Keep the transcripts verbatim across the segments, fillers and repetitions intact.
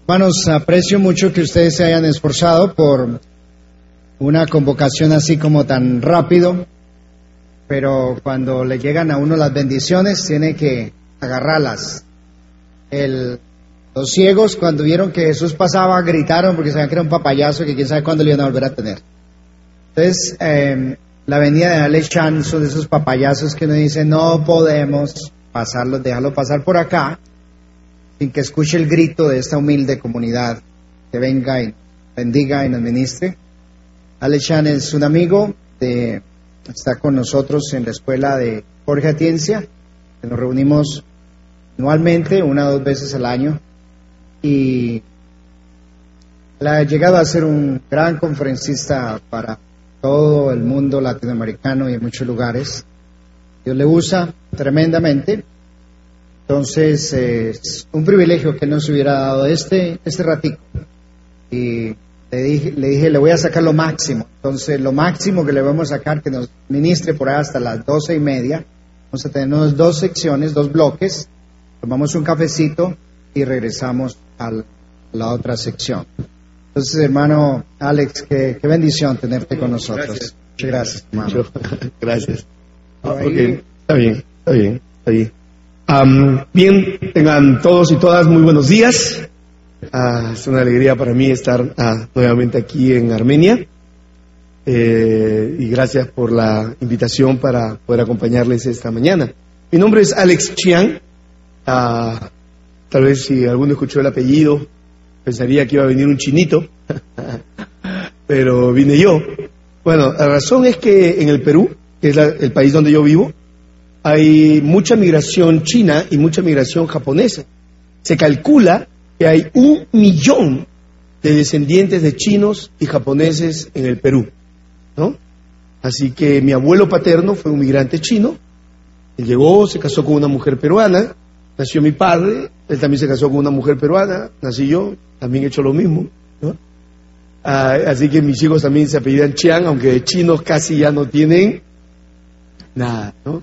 Hermanos, aprecio mucho que ustedes se hayan esforzado por una convocación así como tan rápido, pero cuando le llegan a uno las bendiciones tiene que agarrarlas. El, los ciegos, cuando vieron que Jesús pasaba, gritaron porque sabían que era un papayazo que quién sabe cuándo le iban a volver a tener. Entonces, eh, la venida de Ale Chan son de esos papayazos que uno dice, no podemos pasarlos, dejarlo pasar por acá, sin que escuche el grito de esta humilde comunidad, que venga y bendiga y nos ministre. Ale Chan es un amigo, de, está con nosotros en la escuela de Jorge Atiencia, que nos reunimos anualmente, una o dos veces al año, y él ha llegado a ser un gran conferencista para todo el mundo latinoamericano y en muchos lugares. Dios le usa tremendamente. Entonces, eh, es un privilegio que nos hubiera dado este, este ratico. Y le dije, le dije, le voy a sacar lo máximo. Entonces, lo máximo que le vamos a sacar, que nos ministre por ahí hasta las doce y media. Vamos a tener dos secciones, dos bloques. Tomamos un cafecito y regresamos a la otra sección. Entonces, hermano Alex, qué, qué bendición tenerte con nosotros. Gracias. Muchas gracias, hermano. Gracias. Okay. Está bien, está bien, está bien. Um, bien, tengan todos y todas muy buenos días. Uh, es una alegría para mí estar uh, nuevamente aquí en Armenia. Eh, y gracias por la invitación para poder acompañarles esta mañana. Mi nombre es Alex Chiang. Uh, tal vez si alguno escuchó el apellido, pensaría que iba a venir un chinito, pero vine yo. Bueno, la razón es que en el Perú, que es la, el país donde yo vivo, hay mucha migración china y mucha migración japonesa. Se calcula que hay un millón de descendientes de chinos y japoneses en el Perú, ¿no? Así que mi abuelo paterno fue un migrante chino. Él llegó, se casó con una mujer peruana, nació mi padre, él también se casó con una mujer peruana, nací yo, también he hecho lo mismo, ¿no? Ah, así que mis hijos también se apellidan Chiang, aunque de chinos casi ya no tienen nada, ¿no?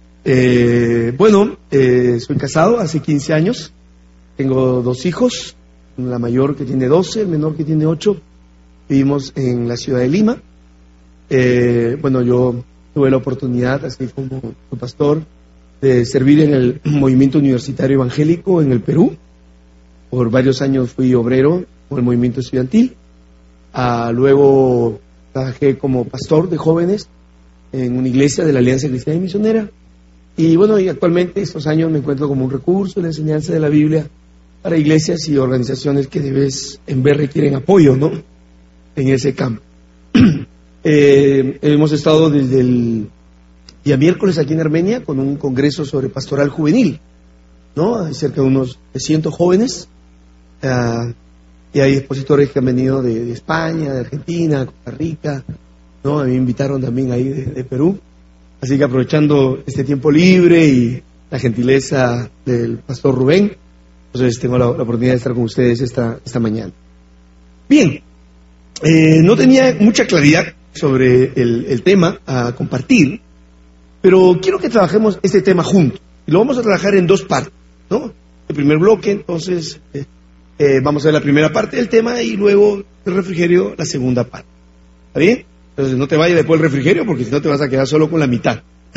Eh, bueno, eh, soy casado hace quince años, tengo dos hijos, la mayor que tiene doce, el menor que tiene ocho, vivimos en la ciudad de Lima. Eh, bueno, yo tuve la oportunidad, así como su pastor, de servir en el movimiento universitario evangélico en el Perú. Por varios años fui obrero con el movimiento estudiantil. Ah, luego trabajé como pastor de jóvenes en una iglesia de la Alianza Cristiana y Misionera. Y bueno, y actualmente estos años me encuentro como un recurso de la enseñanza de la Biblia para iglesias y organizaciones que de vez en vez requieren apoyo, ¿no? En ese campo. eh, hemos estado desde el día miércoles aquí en Armenia con un congreso sobre pastoral juvenil, ¿no? Hay cerca de unos trescientos jóvenes, uh, y hay expositores que han venido de, de España, de Argentina, Costa Rica, ¿no? A mí me invitaron también ahí de, de Perú. Así que aprovechando este tiempo libre y la gentileza del pastor Rubén, entonces tengo la, la oportunidad de estar con ustedes esta, esta mañana. Bien, eh, no tenía mucha claridad sobre el, el tema a compartir, pero quiero que trabajemos este tema juntos. Y lo vamos a trabajar en dos partes, ¿no? El primer bloque, entonces, eh, eh, vamos a ver la primera parte del tema y luego el refrigerio, la segunda parte. ¿Está bien? Entonces no te vayas después del refrigerio porque si no te vas a quedar solo con la mitad.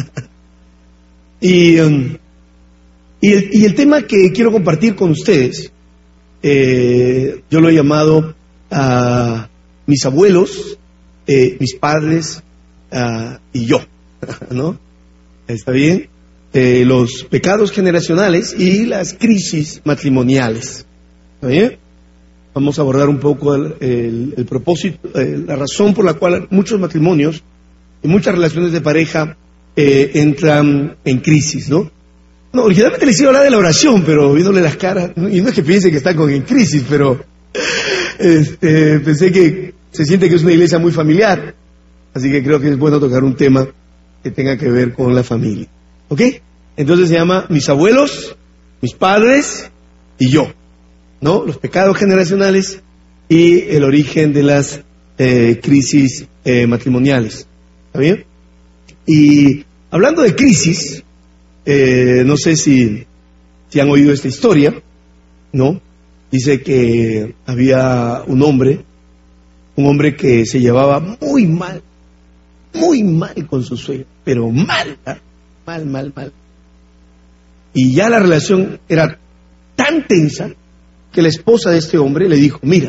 y, um, y, el, y el tema que quiero compartir con ustedes, eh, yo lo he llamado a uh, mis abuelos, eh, mis padres uh, y yo, ¿no? ¿Está bien? Eh, los pecados generacionales y las crisis matrimoniales. ¿Está bien? Vamos a abordar un poco el, el, el propósito, eh, la razón por la cual muchos matrimonios y muchas relaciones de pareja eh, entran en crisis, ¿no? No, originalmente les iba a hablar de la oración, pero viéndole las caras, y no es que piensen que están con en crisis, pero este, pensé que se siente que es una iglesia muy familiar, así que creo que es bueno tocar un tema que tenga que ver con la familia, ¿ok? Entonces se llama mis abuelos, mis padres y yo, ¿no? Los pecados generacionales y el origen de las eh, crisis eh, matrimoniales. ¿Está bien? Y hablando de crisis, eh, no sé si, si han oído esta historia, ¿no? dice que había un hombre, un hombre que se llevaba muy mal, muy mal con su suegra, pero mal, ¿eh? mal, mal, mal. Y ya la relación era tan tensa que la esposa de este hombre le dijo, mira,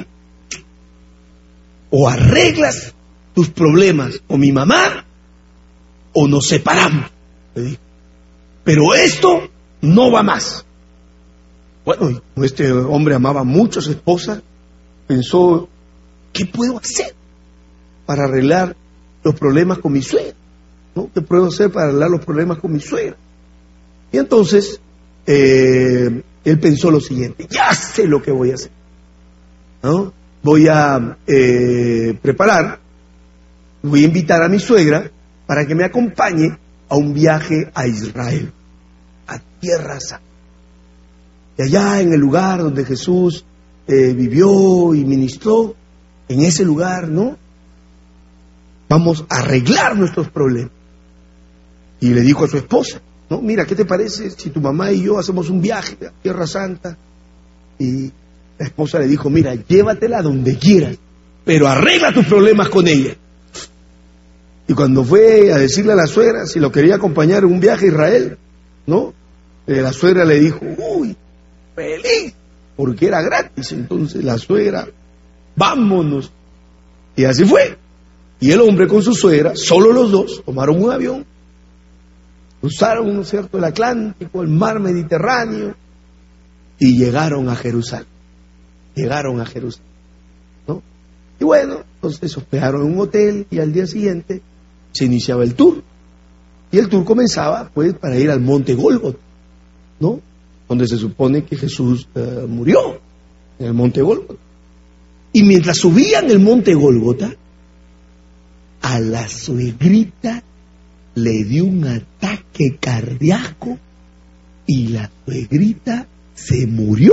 o arreglas tus problemas con mi mamá o nos separamos, le dijo. Pero esto no va más. Bueno, y como este hombre amaba mucho a su esposa, pensó, ¿qué puedo hacer para arreglar los problemas con mi suegra? ¿No? ¿Qué puedo hacer para arreglar los problemas con mi suegra? Y entonces, eh, él pensó lo siguiente, ya sé lo que voy a hacer, ¿no? Voy a eh, preparar, voy a invitar a mi suegra para que me acompañe a un viaje a Israel, a Tierra Santa. Y allá en el lugar donde Jesús eh, vivió y ministró, en ese lugar, ¿no? Vamos a arreglar nuestros problemas. Y le dijo a su esposa, ¿no? Mira, ¿qué te parece si tu mamá y yo hacemos un viaje a Tierra Santa? Y la esposa le dijo, mira, llévatela donde quieras, pero arregla tus problemas con ella. Y cuando fue a decirle a la suegra si lo quería acompañar en un viaje a Israel, ¿no? Eh, la suegra le dijo, uy, feliz, porque era gratis. Entonces la suegra, vámonos. Y así fue. Y el hombre con su suegra, solo los dos, tomaron un avión, cruzaron, ¿no es cierto?, el Atlántico, el mar Mediterráneo, y llegaron a Jerusalén. Llegaron a Jerusalén, ¿no? Y bueno, entonces se hospedaron en un hotel y al día siguiente se iniciaba el tour. Y el tour comenzaba, pues, para ir al monte Gólgota, ¿no? Donde se supone que Jesús uh, murió, en el monte Gólgota. Y mientras subían el monte Gólgota, a la suegrita le dio un ataque cardíaco y la suegrita se murió.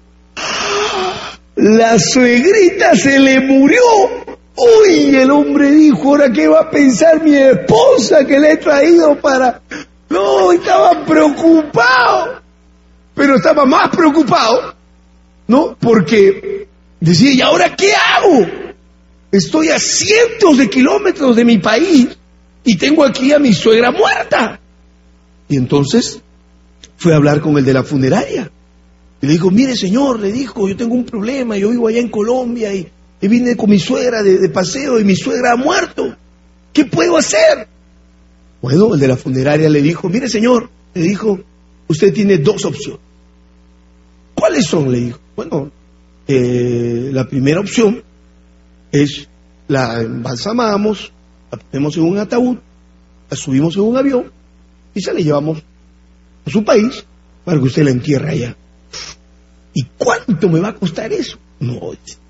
La suegrita se le murió. Uy, el hombre dijo, ¿ahora qué va a pensar mi esposa que le he traído para...? No, estaba preocupado. Pero estaba más preocupado, ¿no? Porque decía, ¿y ahora qué hago? Estoy a cientos de kilómetros de mi país y tengo aquí a mi suegra muerta. Y entonces fue a hablar con el de la funeraria. Y le dijo, mire señor, le dijo, yo tengo un problema, yo vivo allá en Colombia y, y vine con mi suegra de, de paseo y mi suegra ha muerto. ¿Qué puedo hacer? Bueno, el de la funeraria le dijo, mire señor, le dijo, usted tiene dos opciones. ¿Cuáles son? Le dijo. Bueno, eh, la primera opción es la embalsamamos, la ponemos en un ataúd, la subimos en un avión y se la llevamos a su país para que usted la entierre allá. ¿Y cuánto me va a costar eso? No,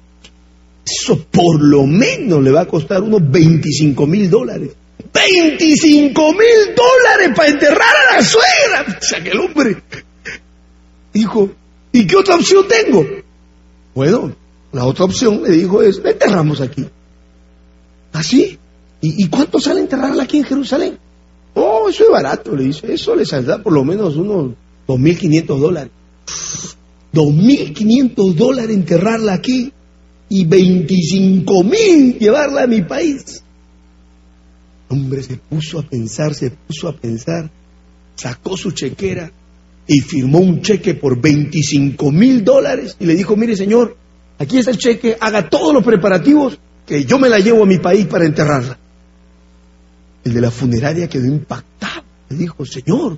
eso por lo menos le va a costar unos veinticinco mil dólares. ¡veinticinco mil dólares para enterrar a la suegra! O sea, que el hombre dijo, ¿y qué otra opción tengo? Bueno, la otra opción, le dijo, es, la enterramos aquí. ¿Así? ¿Y, ¿Y cuánto sale enterrarla aquí en Jerusalén? Oh, eso es barato, le dice. Eso le saldrá por lo menos unos dos mil quinientos dólares. dos mil quinientos dólares enterrarla aquí y veinticinco mil llevarla a mi país. El hombre se puso a pensar, se puso a pensar, sacó su chequera y firmó un cheque por veinticinco mil dólares y le dijo, mire señor, aquí está el cheque, haga todos los preparativos que yo me la llevo a mi país para enterrarla. El de la funeraria quedó impactado, le dijo, señor,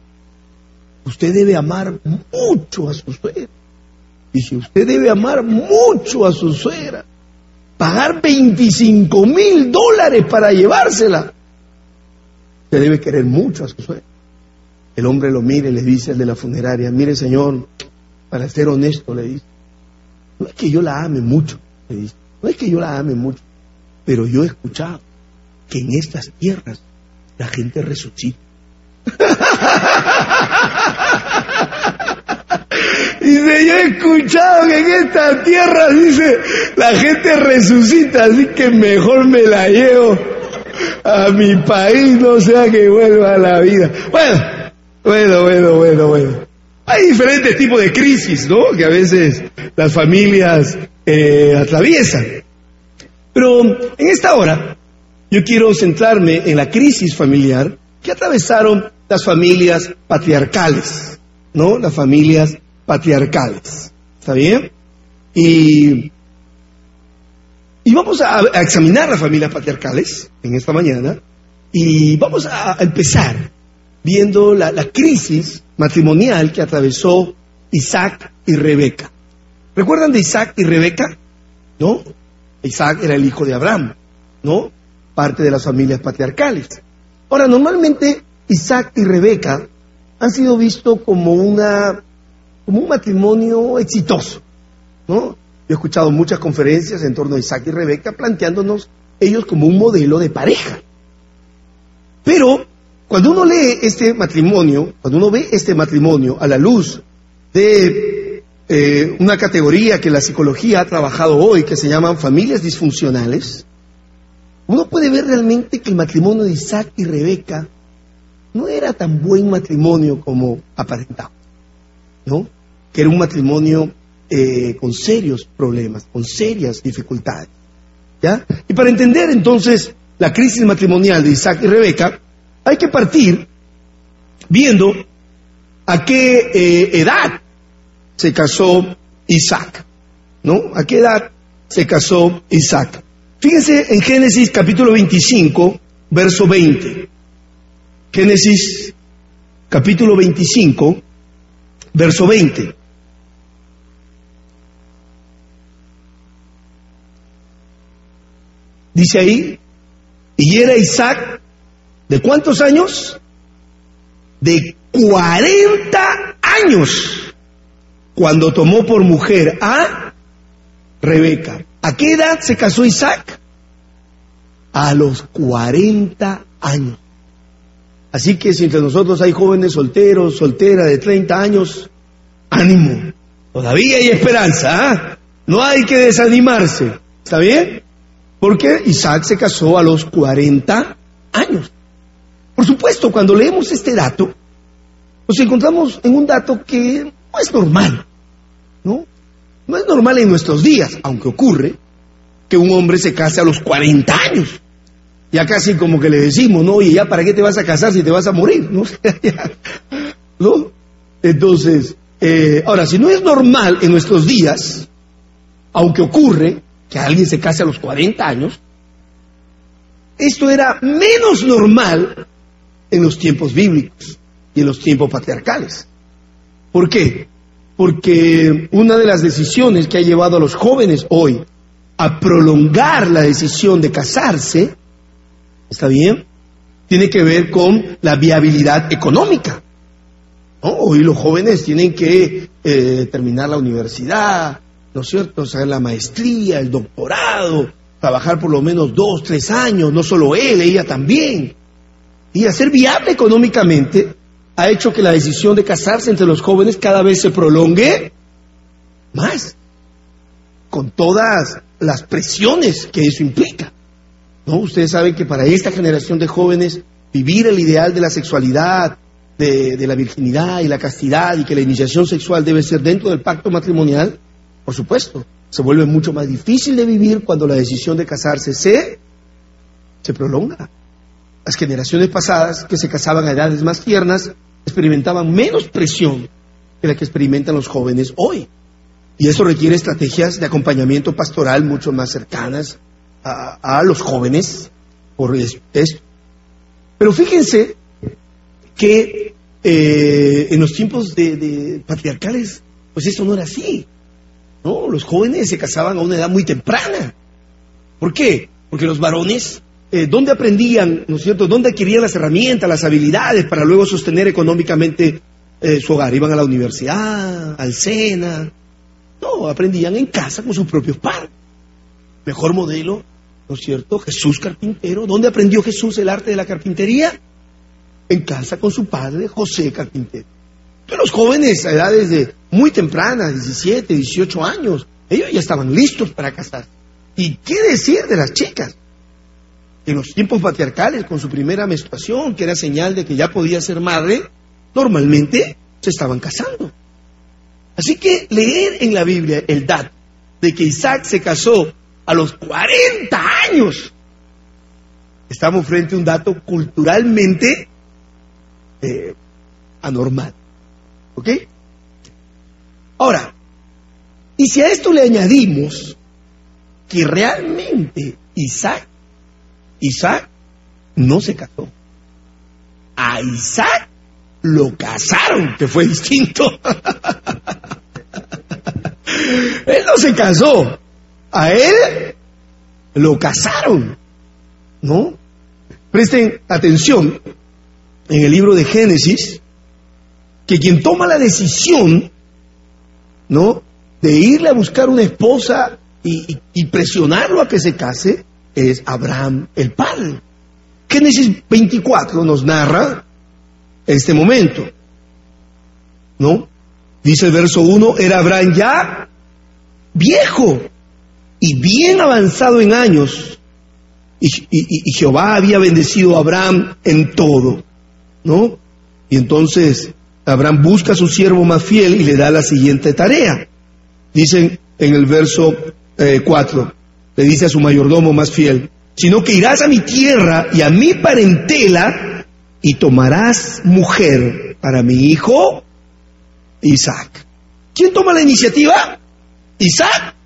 usted debe amar mucho a su suegra. Dice, usted debe amar mucho a su suegra. Pagar veinticinco mil dólares para llevársela. Usted debe querer mucho a su suegra. El hombre lo mira y le dice al de la funeraria, mire señor, para ser honesto, le dice, no es que yo la ame mucho, le dice, no es que yo la ame mucho, pero yo he escuchado que en estas tierras la gente resucita. Dice, yo he escuchado que en esta tierra, dice, la gente resucita, así que mejor me la llevo a mi país, no sea que vuelva a la vida. Bueno, bueno, bueno, bueno, bueno. Hay diferentes tipos de crisis, ¿no?, que a veces las familias eh, atraviesan. Pero en esta hora yo quiero centrarme en la crisis familiar que atravesaron las familias patriarcales, ¿no? Las familias patriarcales. ¿Está bien? Y, y vamos a, a examinar las familias patriarcales en esta mañana y vamos a, a empezar viendo la, la crisis matrimonial que atravesó Isaac y Rebeca. ¿Recuerdan de Isaac y Rebeca? ¿No? Isaac era el hijo de Abraham, ¿no? Parte de las familias patriarcales. Ahora, normalmente Isaac y Rebeca han sido vistos como una, como un matrimonio exitoso, ¿no? Yo he escuchado muchas conferencias en torno a Isaac y Rebeca planteándonos ellos como un modelo de pareja. Pero cuando uno lee este matrimonio, cuando uno ve este matrimonio a la luz de eh, una categoría que la psicología ha trabajado hoy, que se llaman familias disfuncionales, uno puede ver realmente que el matrimonio de Isaac y Rebeca no era tan buen matrimonio como aparentaba, ¿no? Que era un matrimonio eh, con serios problemas, con serias dificultades, ¿ya? Y para entender entonces la crisis matrimonial de Isaac y Rebeca, hay que partir viendo a qué eh, edad se casó Isaac, ¿no? ¿A qué edad se casó Isaac? Fíjense en Génesis capítulo veinticinco, verso veinte. Génesis capítulo veinticinco, verso veinte. Dice ahí, y era Isaac, ¿de cuántos años? De cuarenta años, cuando tomó por mujer a Rebeca. ¿A qué edad se casó Isaac? A los cuarenta años. Así que si entre nosotros hay jóvenes solteros, solteras de treinta años, ánimo, todavía hay esperanza, ¿eh? No hay que desanimarse, ¿está bien? Porque Isaac se casó a los cuarenta años. Por supuesto, cuando leemos este dato, nos encontramos en un dato que no es normal, ¿no? No es normal en nuestros días, aunque ocurre que un hombre se case a los cuarenta años. Ya casi como que le decimos, ¿no? Oye, ¿ya para qué te vas a casar si te vas a morir? ¿No? ¿No? Entonces, eh, ahora, si no es normal en nuestros días, aunque ocurre que alguien se case a los cuarenta años, esto era menos normal en los tiempos bíblicos y en los tiempos patriarcales. ¿Por qué? Porque una de las decisiones que ha llevado a los jóvenes hoy a prolongar la decisión de casarse, ¿está bien?, tiene que ver con la viabilidad económica, ¿no? Hoy los jóvenes tienen que eh, terminar la universidad, ¿no es cierto?, hacer la maestría, el doctorado, trabajar por lo menos dos, tres años, no solo él, ella también. Y hacer viable económicamente ha hecho que la decisión de casarse entre los jóvenes cada vez se prolongue más, con todas las presiones que eso implica, ¿no? Ustedes saben que para esta generación de jóvenes vivir el ideal de la sexualidad, de, de la virginidad y la castidad, y que la iniciación sexual debe ser dentro del pacto matrimonial, por supuesto, se vuelve mucho más difícil de vivir cuando la decisión de casarse se, se prolonga. Las generaciones pasadas, que se casaban a edades más tiernas, experimentaban menos presión que la que experimentan los jóvenes hoy. Y eso requiere estrategias de acompañamiento pastoral mucho más cercanas a, a los jóvenes por esto. Pero fíjense que eh, en los tiempos de, de patriarcales, pues eso no era así, ¿no? Los jóvenes se casaban a una edad muy temprana. ¿Por qué? Porque los varones, eh, ¿dónde aprendían, no es cierto? ¿Dónde adquirían las herramientas, las habilidades para luego sostener económicamente eh, su hogar? Iban a la universidad, al SENA. No, aprendían en casa con sus propios padres. Mejor modelo, ¿no es cierto? Jesús carpintero. ¿Dónde aprendió Jesús el arte de la carpintería? En casa con su padre, José carpintero. Entonces los jóvenes a edades de muy tempranas, diecisiete, dieciocho años, ellos ya estaban listos para casarse. ¿Y qué decir de las chicas? En los tiempos patriarcales, con su primera menstruación, que era señal de que ya podía ser madre, normalmente se estaban casando. Así que leer en la Biblia el dato de que Isaac se casó a los cuarenta años, estamos frente a un dato culturalmente eh, anormal. ¿Ok? Ahora, y si a esto le añadimos que realmente Isaac, Isaac no se casó. A Isaac lo casaron, que fue distinto. Él no se casó, a él lo casaron, ¿no? Presten atención en el libro de Génesis, que quien toma la decisión, ¿no?, de irle a buscar una esposa y, y, y presionarlo a que se case, es Abraham el padre. Génesis veinticuatro nos narra este momento, ¿no? Dice el verso uno, era Abraham ya viejo y bien avanzado en años, y, y, y Jehová había bendecido a Abraham en todo, ¿no? Y entonces Abraham busca a su siervo más fiel y le da la siguiente tarea. Dicen en el verso eh, cuatro, le dice a su mayordomo más fiel, sino que irás a mi tierra y a mi parentela y tomarás mujer para mi hijo Isaac. ¿Quién toma la iniciativa? ¿Isaac?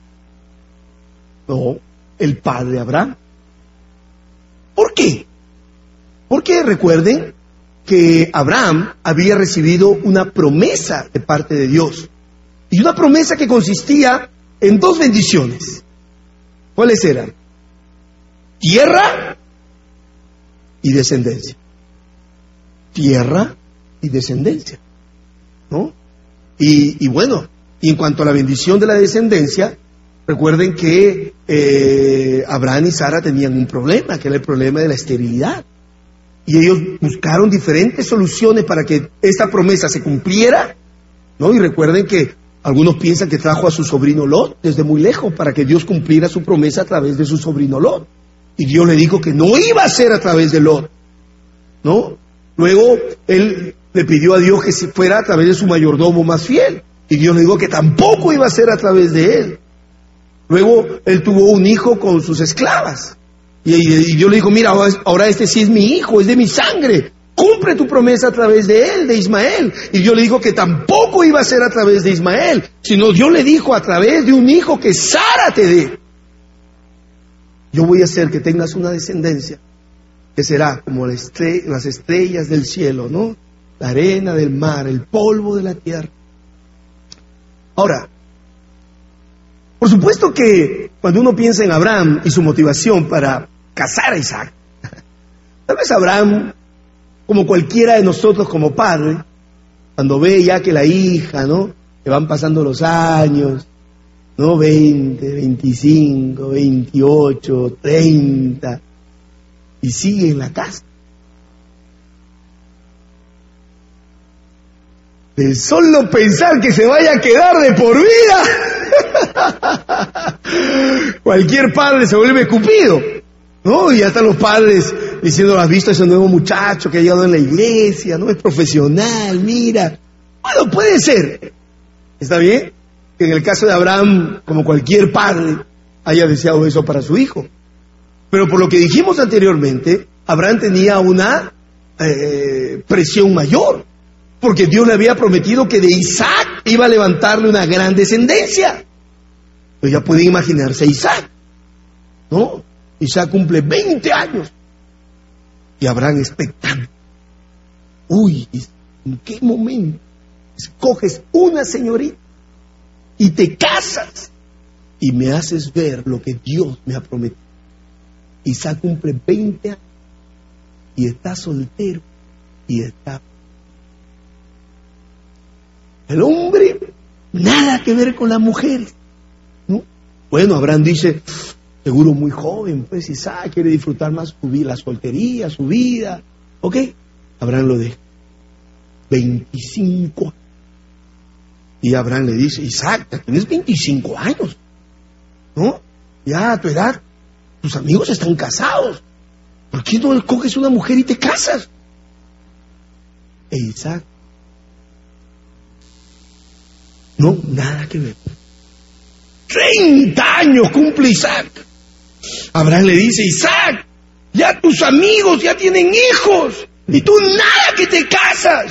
No, el padre Abraham. ¿Por qué? Porque recuerden que Abraham había recibido una promesa de parte de Dios. Y una promesa que consistía en dos bendiciones. ¿Cuáles eran? Tierra y descendencia. Tierra y descendencia, ¿no? Y, y bueno, y en cuanto a la bendición de la descendencia, recuerden que eh, Abraham y Sara tenían un problema, que era el problema de la esterilidad. Y ellos buscaron diferentes soluciones para que esta promesa se cumpliera, ¿no? Y recuerden que algunos piensan que trajo a su sobrino Lot desde muy lejos para que Dios cumpliera su promesa a través de su sobrino Lot. Y Dios le dijo que no iba a ser a través de Lot, ¿no? Luego él le pidió a Dios que si fuera a través de su mayordomo más fiel. Y Dios le dijo que tampoco iba a ser a través de él. Luego él tuvo un hijo con sus esclavas. Y, y Dios le dijo, mira, ahora este sí es mi hijo, es de mi sangre. Cumple tu promesa a través de él, de Ismael. Y Dios le dijo que tampoco iba a ser a través de Ismael, sino Dios le dijo a través de un hijo que Sara te dé. Yo voy a hacer que tengas una descendencia que será como la estre- las estrellas del cielo, ¿no? La arena del mar, el polvo de la tierra. Ahora, por supuesto que cuando uno piensa en Abraham y su motivación para casar a Isaac, tal vez Abraham, como cualquiera de nosotros como padre, cuando ve ya que la hija, ¿no?, que van pasando los años, ¿no?, veinte, veinticinco, veintiocho, treinta, y sigue en la casa. De solo pensar que se vaya a quedar de por vida, cualquier padre se vuelve cupido, ¿no? Y ya están los padres diciendo, ¿has visto a ese nuevo muchacho que ha llegado en la iglesia? ¿No? Es profesional, mira. Bueno, puede ser. ¿Está bien? Que en el caso de Abraham, como cualquier padre, haya deseado eso para su hijo. Pero por lo que dijimos anteriormente, Abraham tenía una eh, presión mayor, porque Dios le había prometido que de Isaac iba a levantarle una gran descendencia. Pues ya pueden imaginarse a Isaac, ¿no? Isaac cumple veinte años y Abraham expectante. Uy, ¿en qué momento escoges una señorita y te casas y me haces ver lo que Dios me ha prometido? Isaac cumple veinte años y está soltero y está... El hombre, nada que ver con las mujeres, ¿no? Bueno, Abraham dice, seguro muy joven, pues Isaac quiere disfrutar más su vida, la soltería, su vida. ¿Ok? Abraham lo deja. veinticinco años. Y Abraham le dice, Isaac, ya tienes veinticinco años, ¿no? Ya a tu edad, tus amigos están casados. ¿Por qué no escoges una mujer y te casas? E Isaac No, nada que ver. Treinta años cumple Isaac. Abraham le dice: Isaac, ya tus amigos ya tienen hijos y tú nada que te casas.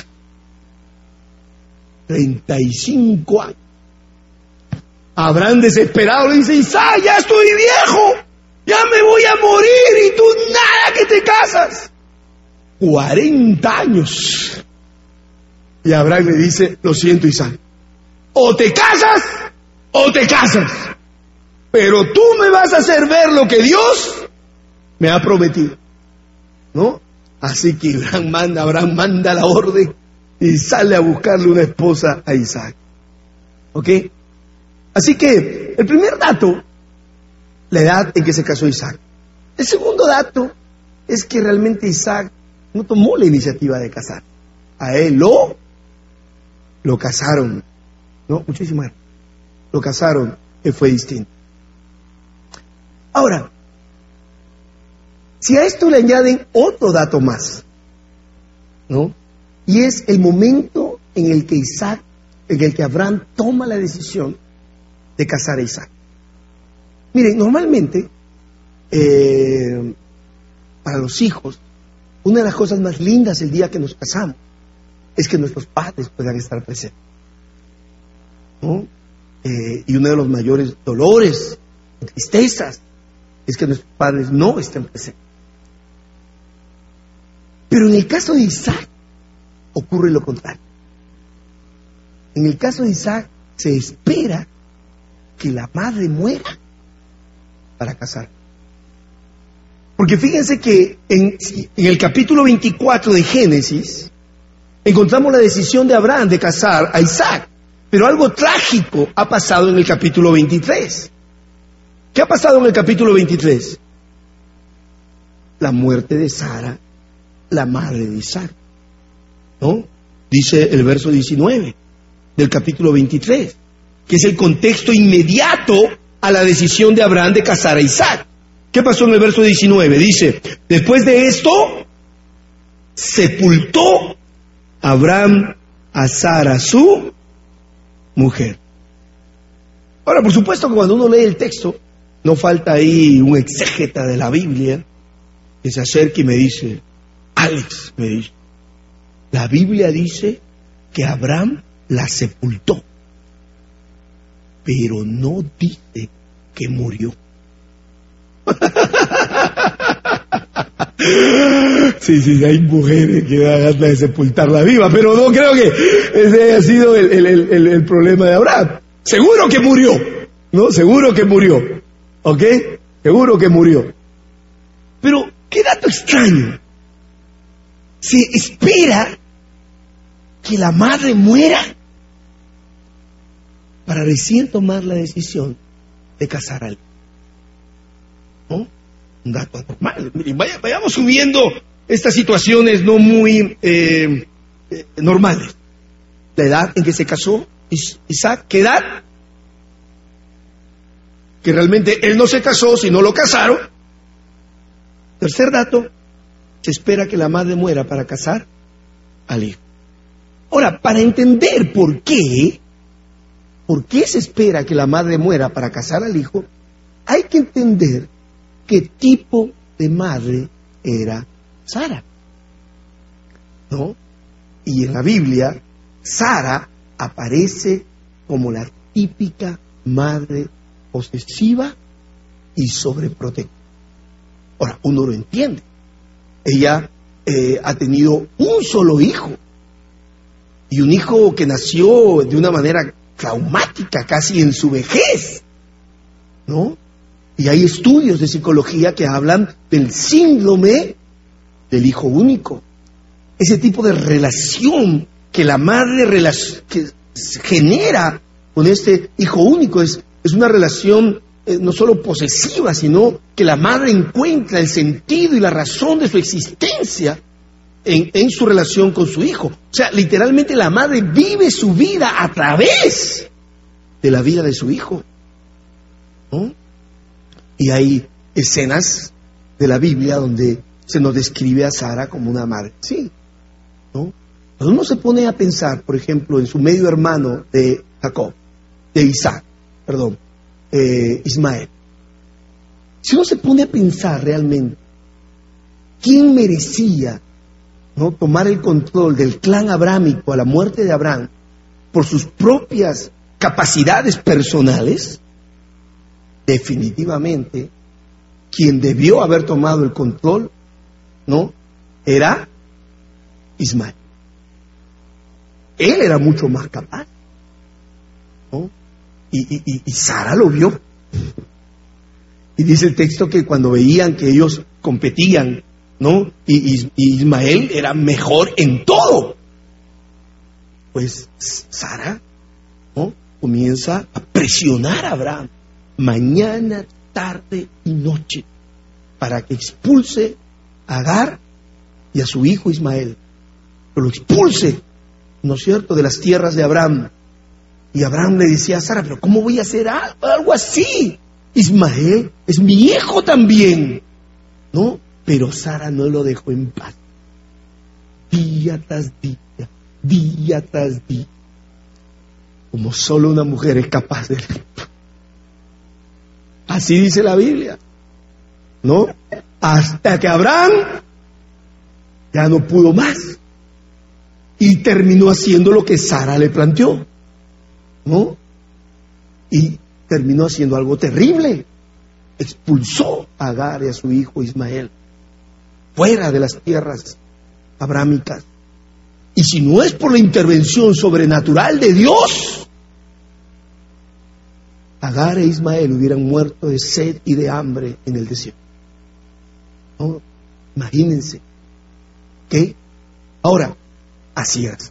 Treinta y cinco años. Abraham desesperado le dice: Isaac, ya estoy viejo, ya me voy a morir y tú nada que te casas. Cuarenta años. Y Abraham le dice: lo siento, Isaac, o te casas o te casas, pero tú me vas a hacer ver lo que Dios me ha prometido, ¿no? Así que Abraham manda, Abraham manda la orden y sale a buscarle una esposa a Isaac. ¿Ok? Así que el primer dato, la edad en que se casó Isaac. El segundo dato es que realmente Isaac no tomó la iniciativa de casar. A él lo, lo casaron. No, muchísimas gracias. Lo casaron, que fue distinto. Ahora, si a esto le añaden otro dato más, ¿no? Y es el momento en el que Isaac, en el que Abraham toma la decisión de casar a Isaac. Miren, normalmente, eh, para los hijos, una de las cosas más lindas el día que nos casamos es que nuestros padres puedan estar presentes, ¿no? Eh, y uno de los mayores dolores, tristezas, es que nuestros padres no estén presentes. Pero en el caso de Isaac ocurre lo contrario. En el caso de Isaac se espera que la madre muera para casar. Porque fíjense que en, en el capítulo veinticuatro de Génesis encontramos la decisión de Abraham de casar a Isaac. Pero algo trágico ha pasado en el capítulo veintitrés. ¿Qué ha pasado en el capítulo veintitrés? La muerte de Sara, la madre de Isaac, ¿no? Dice el verso diecinueve del capítulo veintitrés, que es el contexto inmediato a la decisión de Abraham de casar a Isaac. ¿Qué pasó en el verso diecinueve? Dice: después de esto, sepultó Abraham a Sara, su mujer. Ahora, por supuesto que cuando uno lee el texto, no falta ahí un exégeta de la Biblia que se acerca y me dice: Alex, me dice, la Biblia dice que Abraham la sepultó, pero no dice que murió. Sí, sí, hay mujeres que dan ganas de sepultarla viva, pero no creo que ese haya sido el, el, el, el problema de Abraham. Seguro que murió, ¿no? Seguro que murió, ¿ok? Seguro que murió. Pero, qué dato extraño. Se espera que la madre muera para recién tomar la decisión de casar al hijo, ¿no? Un dato anormal. Miren, vaya, vayamos subiendo estas situaciones no muy eh, eh, normales. La edad en que se casó Isaac, ¿qué edad? Que realmente él no se casó, sino lo casaron. Tercer dato, se espera que la madre muera para casar al hijo. Ahora, para entender por qué, por qué se espera que la madre muera para casar al hijo, hay que entender qué tipo de madre era Sara, ¿no? Y en la Biblia, Sara aparece como la típica madre posesiva y sobreprotectora. Ahora, uno lo entiende. Ella eh, ha tenido un solo hijo, y un hijo que nació de una manera traumática, casi en su vejez, ¿no? Y hay estudios de psicología que hablan del síndrome del hijo único. Ese tipo de relación que la madre relac- que genera con este hijo único es, es una relación eh, no solo posesiva, sino que la madre encuentra el sentido y la razón de su existencia en, en su relación con su hijo. O sea, literalmente la madre vive su vida a través de la vida de su hijo, ¿no? Y hay escenas de la Biblia donde se nos describe a Sara como una madre, sí, ¿no? Cuando uno se pone a pensar, por ejemplo, en su medio hermano de Jacob, de Isaac, perdón, eh, Ismael. Si uno se pone a pensar realmente, ¿quién merecía, ¿no?, tomar el control del clan abrámico a la muerte de Abraham por sus propias capacidades personales? Definitivamente, quien debió haber tomado el control, ¿no?, era Ismael. Él era mucho más capaz, ¿no? Y, y, y Sara lo vio. Y dice el texto que cuando veían que ellos competían, ¿no?, y, y, y Ismael era mejor en todo, pues Sara, ¿no?, comienza a presionar a Abraham mañana, tarde y noche para que expulse a Agar y a su hijo Ismael, que lo expulse, ¿no es cierto?, de las tierras de Abraham. Y Abraham le decía a Sara, pero ¿cómo voy a hacer algo, algo así? Ismael es mi hijo también, ¿no? Pero Sara no lo dejó en paz. Día tras día, día tras día, como solo una mujer es capaz de... Así dice la Biblia, ¿no? Hasta que Abraham ya no pudo más y terminó haciendo lo que Sara le planteó, ¿no? Y terminó haciendo algo terrible. Expulsó a Agar y a su hijo Ismael fuera de las tierras abrámicas. Y si no es por la intervención sobrenatural de Dios, Agar e Ismael hubieran muerto de sed y de hambre en el desierto. ¿No? Imagínense. ¿Qué? Ahora, así es.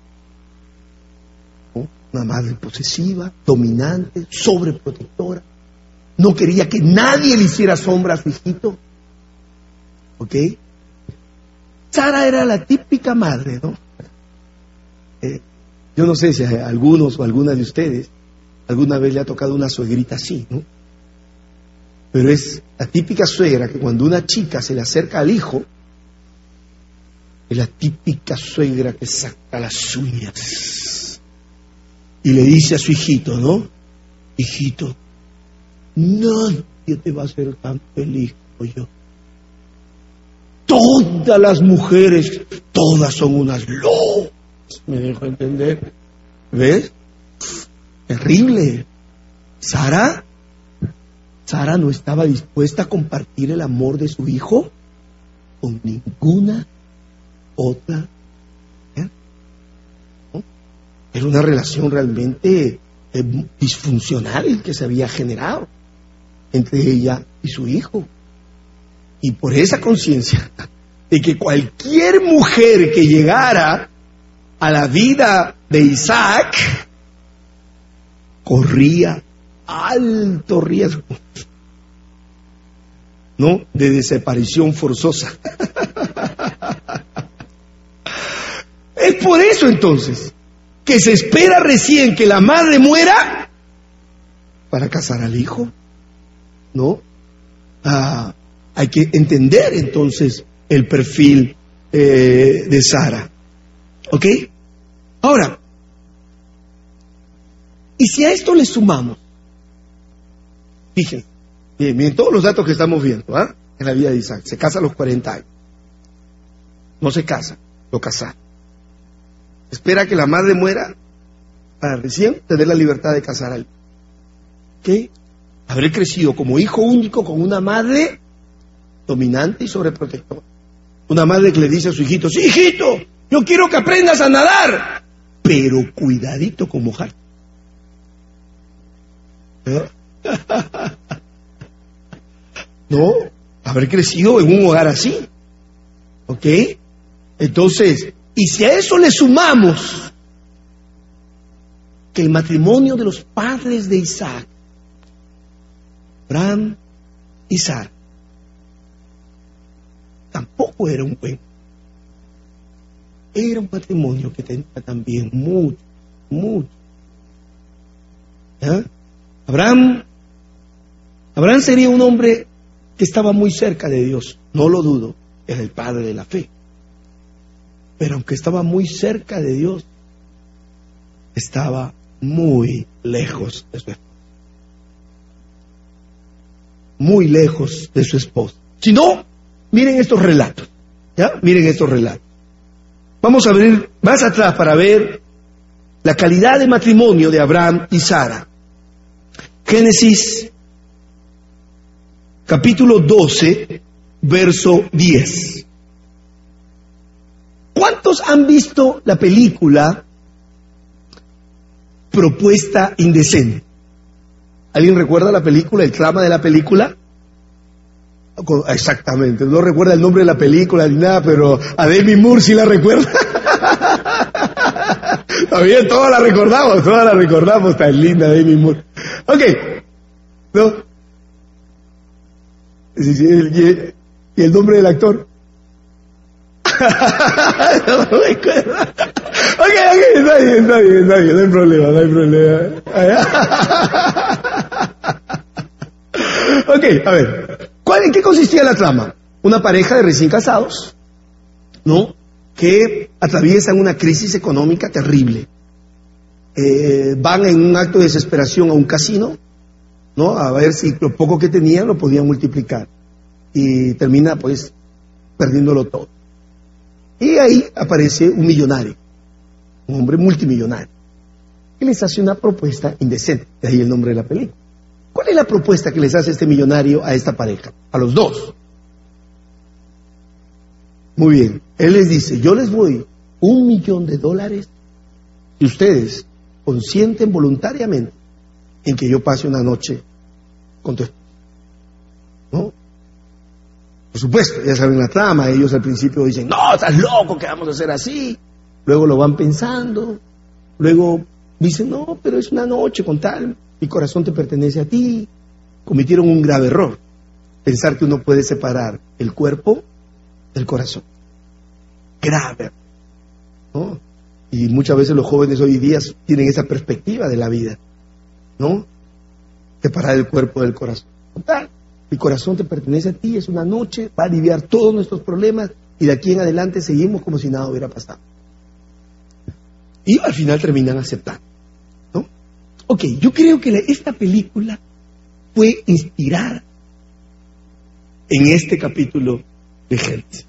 ¿No? Una madre posesiva, dominante, sobreprotectora. No quería que nadie le hiciera sombra a su hijito. ¿Ok? Sara era la típica madre, ¿no? Eh, yo no sé si a algunos o algunas de ustedes alguna vez le ha tocado una suegrita así, ¿no? Pero es la típica suegra que cuando una chica se le acerca al hijo, es la típica suegra que saca las uñas y le dice a su hijito, ¿no? Hijito, nadie te va a hacer tan feliz como yo. Todas las mujeres, todas son unas lobas. ¿Me dejo entender? ¿Ves? Terrible. Sara, Sara no estaba dispuesta a compartir el amor de su hijo con ninguna otra mujer, ¿no? Era una relación realmente eh, disfuncional que se había generado entre ella y su hijo. Y por esa conciencia de que cualquier mujer que llegara a la vida de Isaac corría alto riesgo, ¿no?, de desaparición forzosa. Es por eso entonces que se espera recién que la madre muera para casar al hijo, ¿no? Ah, hay que entender entonces el perfil eh, de Sara. ¿Ok? Ahora, y si a esto le sumamos, fíjense, bien, miren todos los datos que estamos viendo, ¿ah? En la vida de Isaac. Se casa a los cuarenta años. No se casa, lo casa. Espera que la madre muera para recién tener la libertad de casar al hijo. ¿Ok? Habré crecido como hijo único con una madre dominante y sobreprotectora. Una madre que le dice a su hijito, sí, hijito, yo quiero que aprendas a nadar, pero cuidadito con mojar. ¿Eh? No, haber crecido en un hogar así. ¿Ok? Entonces, y si a eso le sumamos que el matrimonio de los padres de Isaac, Abraham y Sara, tampoco era un buen. Era un matrimonio que tenía también mucho, mucho. ¿Ya? Abraham, Abraham sería un hombre que estaba muy cerca de Dios, no lo dudo, era el padre de la fe. Pero aunque estaba muy cerca de Dios, estaba muy lejos de su esposa. Muy lejos de su esposa. Si no, miren estos relatos. ¿Ya? Miren estos relatos. Vamos a ver más atrás para ver la calidad de matrimonio de Abraham y Sara. Génesis capítulo doce, verso diez. ¿Cuántos han visto la película Propuesta Indecente? ¿Alguien recuerda la película, el trama de la película? Exactamente, no recuerda el nombre de la película ni nada, pero a Demi Moore sí la recuerda. También todas la recordamos, todas la recordamos, tan linda Demi Moore. Ok, ¿no? ¿Y el nombre del actor? No me acuerdo. Ok, ok, está bien, está bien, está bien, no hay problema, no hay problema. Ok, a ver, ¿cuál, ¿en qué consistía la trama? Una pareja de recién casados, ¿no? Que atraviesan una crisis económica terrible. Eh, van en un acto de desesperación a un casino, ¿no? A ver si lo poco que tenían lo podían multiplicar. Y termina, pues, perdiéndolo todo. Y ahí aparece un millonario, un hombre multimillonario, que les hace una propuesta indecente. De ahí el nombre de la película. ¿Cuál es la propuesta que les hace este millonario a esta pareja? A los dos. Muy bien. Él les dice, yo les doy un millón de dólares si ustedes consienten voluntariamente en que yo pase una noche con tu esposa. ¿No? Por supuesto, ya saben la trama. Ellos al principio dicen, no, estás loco, ¿qué vamos a hacer así? Luego lo van pensando. Luego dicen, no, pero es una noche con tal. Mi corazón te pertenece a ti. Cometieron un grave error. Pensar que uno puede separar el cuerpo del corazón. Grave. ¿No? Y muchas veces los jóvenes hoy día tienen esa perspectiva de la vida. ¿No? Separar el cuerpo del corazón. Tal. Mi corazón te pertenece a ti, es una noche, va a aliviar todos nuestros problemas y de aquí en adelante seguimos como si nada hubiera pasado. Y al final terminan aceptando, ¿no? Ok, yo creo que la, esta película fue inspirada en este capítulo de Génesis.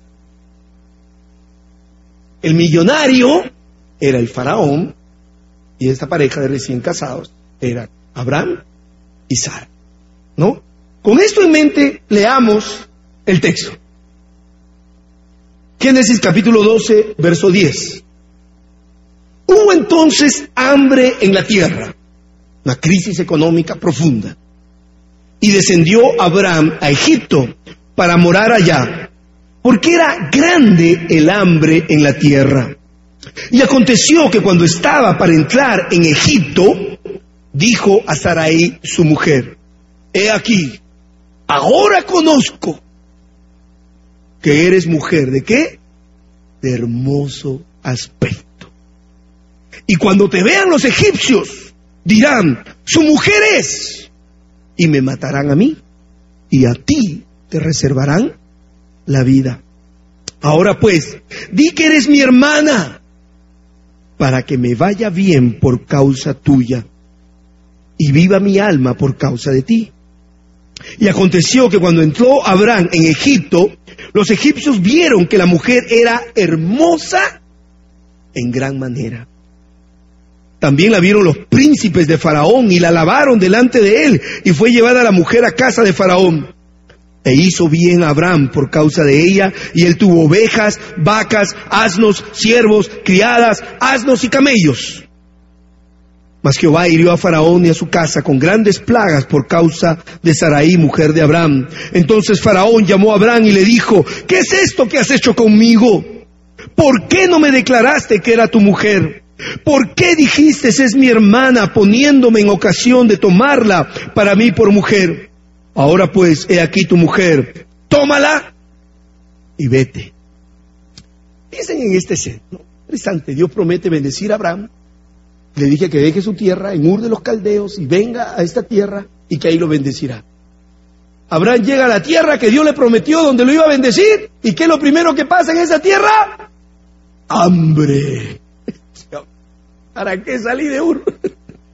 El millonario era el faraón y esta pareja de recién casados era Abraham y Sara, ¿no? Con esto en mente, leamos el texto. Génesis capítulo doce, verso diez. Hubo entonces hambre en la tierra, una crisis económica profunda, y descendió Abraham a Egipto para morar allá, porque era grande el hambre en la tierra. Y aconteció que cuando estaba para entrar en Egipto, dijo a Sarai su mujer, he aquí, ahora conozco que eres mujer, ¿de qué? De hermoso aspecto. Y cuando te vean los egipcios, dirán, su mujer es, y me matarán a mí, y a ti te reservarán la vida. Ahora pues, di que eres mi hermana, para que me vaya bien por causa tuya, y viva mi alma por causa de ti. Y aconteció que cuando entró Abraham en Egipto, los egipcios vieron que la mujer era hermosa en gran manera. También la vieron los príncipes de Faraón y la alabaron delante de él, y fue llevada la mujer a casa de Faraón. E hizo bien a Abraham por causa de ella, y él tuvo ovejas, vacas, asnos, siervos, criadas, asnos y camellos. Mas Jehová hirió a Faraón y a su casa con grandes plagas por causa de Sarai, mujer de Abraham. Entonces Faraón llamó a Abraham y le dijo, ¿qué es esto que has hecho conmigo? ¿Por qué no me declaraste que era tu mujer? ¿Por qué dijiste es mi hermana, poniéndome en ocasión de tomarla para mí por mujer? Ahora pues, he aquí tu mujer, tómala y vete. Piensen en este ser, ¿no? Interesante, Dios promete bendecir a Abraham. Le dije que deje su tierra en Ur de los Caldeos y venga a esta tierra y que ahí lo bendecirá. Abraham llega a la tierra que Dios le prometió donde lo iba a bendecir. ¿Y qué es lo primero que pasa en esa tierra? Hambre. ¿Para qué salí de Ur?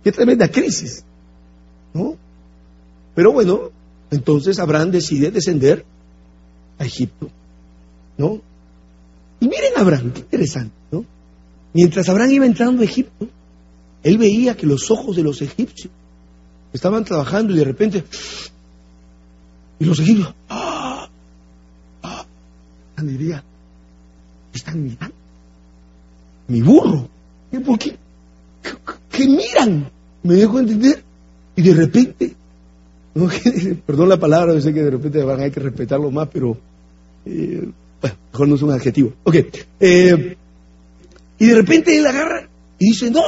qué tremenda crisis, ¿no? Pero bueno, entonces Abraham decide descender a Egipto, ¿no? Y miren a Abraham, qué interesante, ¿no? Mientras Abraham iba entrando a Egipto, él veía que los ojos de los egipcios estaban trabajando y de repente, y los egipcios, ¡ah! ¡ah! diría, están mirando. Mi burro, ¿por qué? ¿Qué, qué miran? Me dejo entender. Y de repente, no, perdón la palabra, yo sé que de repente van a hay que respetarlo más, pero eh, bueno, mejor no es un adjetivo. Ok, eh, y de repente él agarra y dice, no,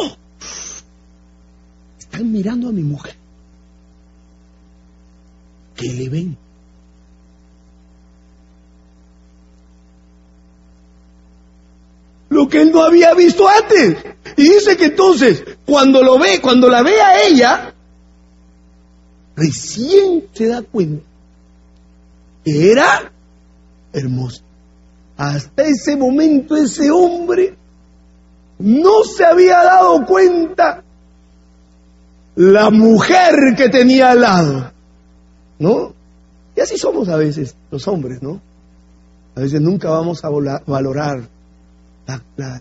están mirando a mi mujer. ¿Qué le ven? Lo que él no había visto antes. Y dice que entonces, cuando lo ve, cuando la ve a ella, recién se da cuenta que era hermosa. Hasta ese momento ese hombre no se había dado cuenta la mujer que tenía al lado, ¿no? Y así somos a veces los hombres, ¿no? A veces nunca vamos a volar, valorar la, la,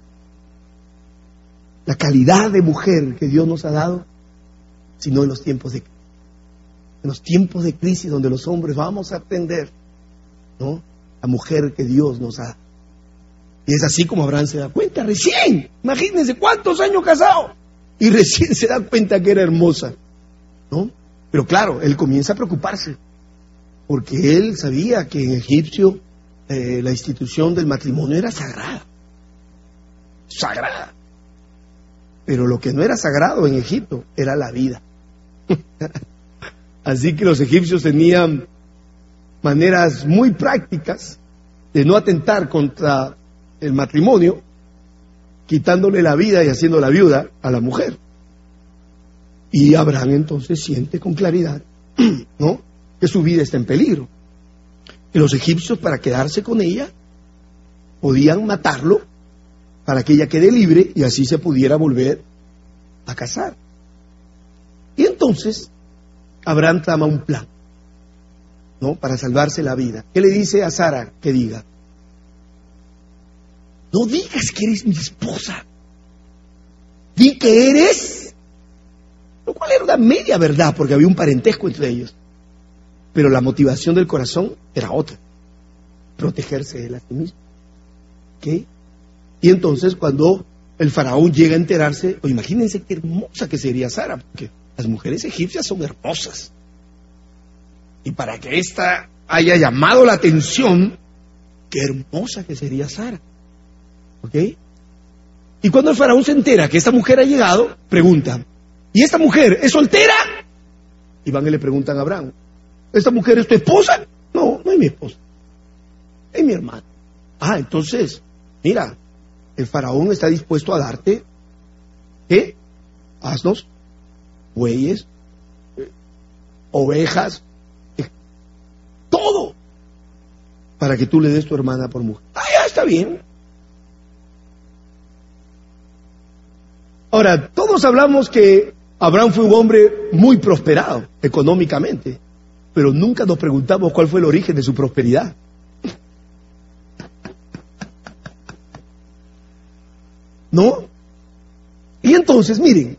la calidad de mujer que Dios nos ha dado, sino en los tiempos de en los tiempos de crisis donde los hombres vamos a aprender, ¿no? La mujer que Dios nos ha dado. Y es así como Abraham se da cuenta, recién, imagínense cuántos años casado, y recién se da cuenta que era hermosa, ¿no? Pero claro, él comienza a preocuparse, porque él sabía que en Egipcio eh, la institución del matrimonio era sagrada, sagrada. Pero lo que no era sagrado en Egipto era la vida. Así que los egipcios tenían maneras muy prácticas de no atentar contra el matrimonio, quitándole la vida y haciéndola viuda a la mujer. Y Abraham entonces siente con claridad, ¿no?, que su vida está en peligro. Que los egipcios, para quedarse con ella, podían matarlo para que ella quede libre y así se pudiera volver a casar. Y entonces Abraham trama un plan, ¿no?, para salvarse la vida. ¿Qué le dice a Sara que diga? No digas que eres mi esposa. Di que eres, lo cual era una media verdad, porque había un parentesco entre ellos. Pero la motivación del corazón era otra: protegerse de él a sí mismo. ¿Okay? Y entonces cuando el faraón llega a enterarse, pues imagínense qué hermosa que sería Sara, porque las mujeres egipcias son hermosas. Y para que ésta haya llamado la atención, qué hermosa que sería Sara. ¿Ok? Y cuando el faraón se entera que esta mujer ha llegado, pregunta, ¿y esta mujer es soltera? Y van y le preguntan a Abraham, ¿esta mujer es tu esposa? No, no es mi esposa, es mi hermana. Ah, entonces, mira, el faraón está dispuesto a darte, ¿qué? Asnos, bueyes, eh, ovejas, eh, todo, para que tú le des tu hermana por mujer. Ah, ya está bien. Ahora, todos hablamos que Abraham fue un hombre muy prosperado económicamente, pero nunca nos preguntamos cuál fue el origen de su prosperidad. ¿No? Y entonces, miren,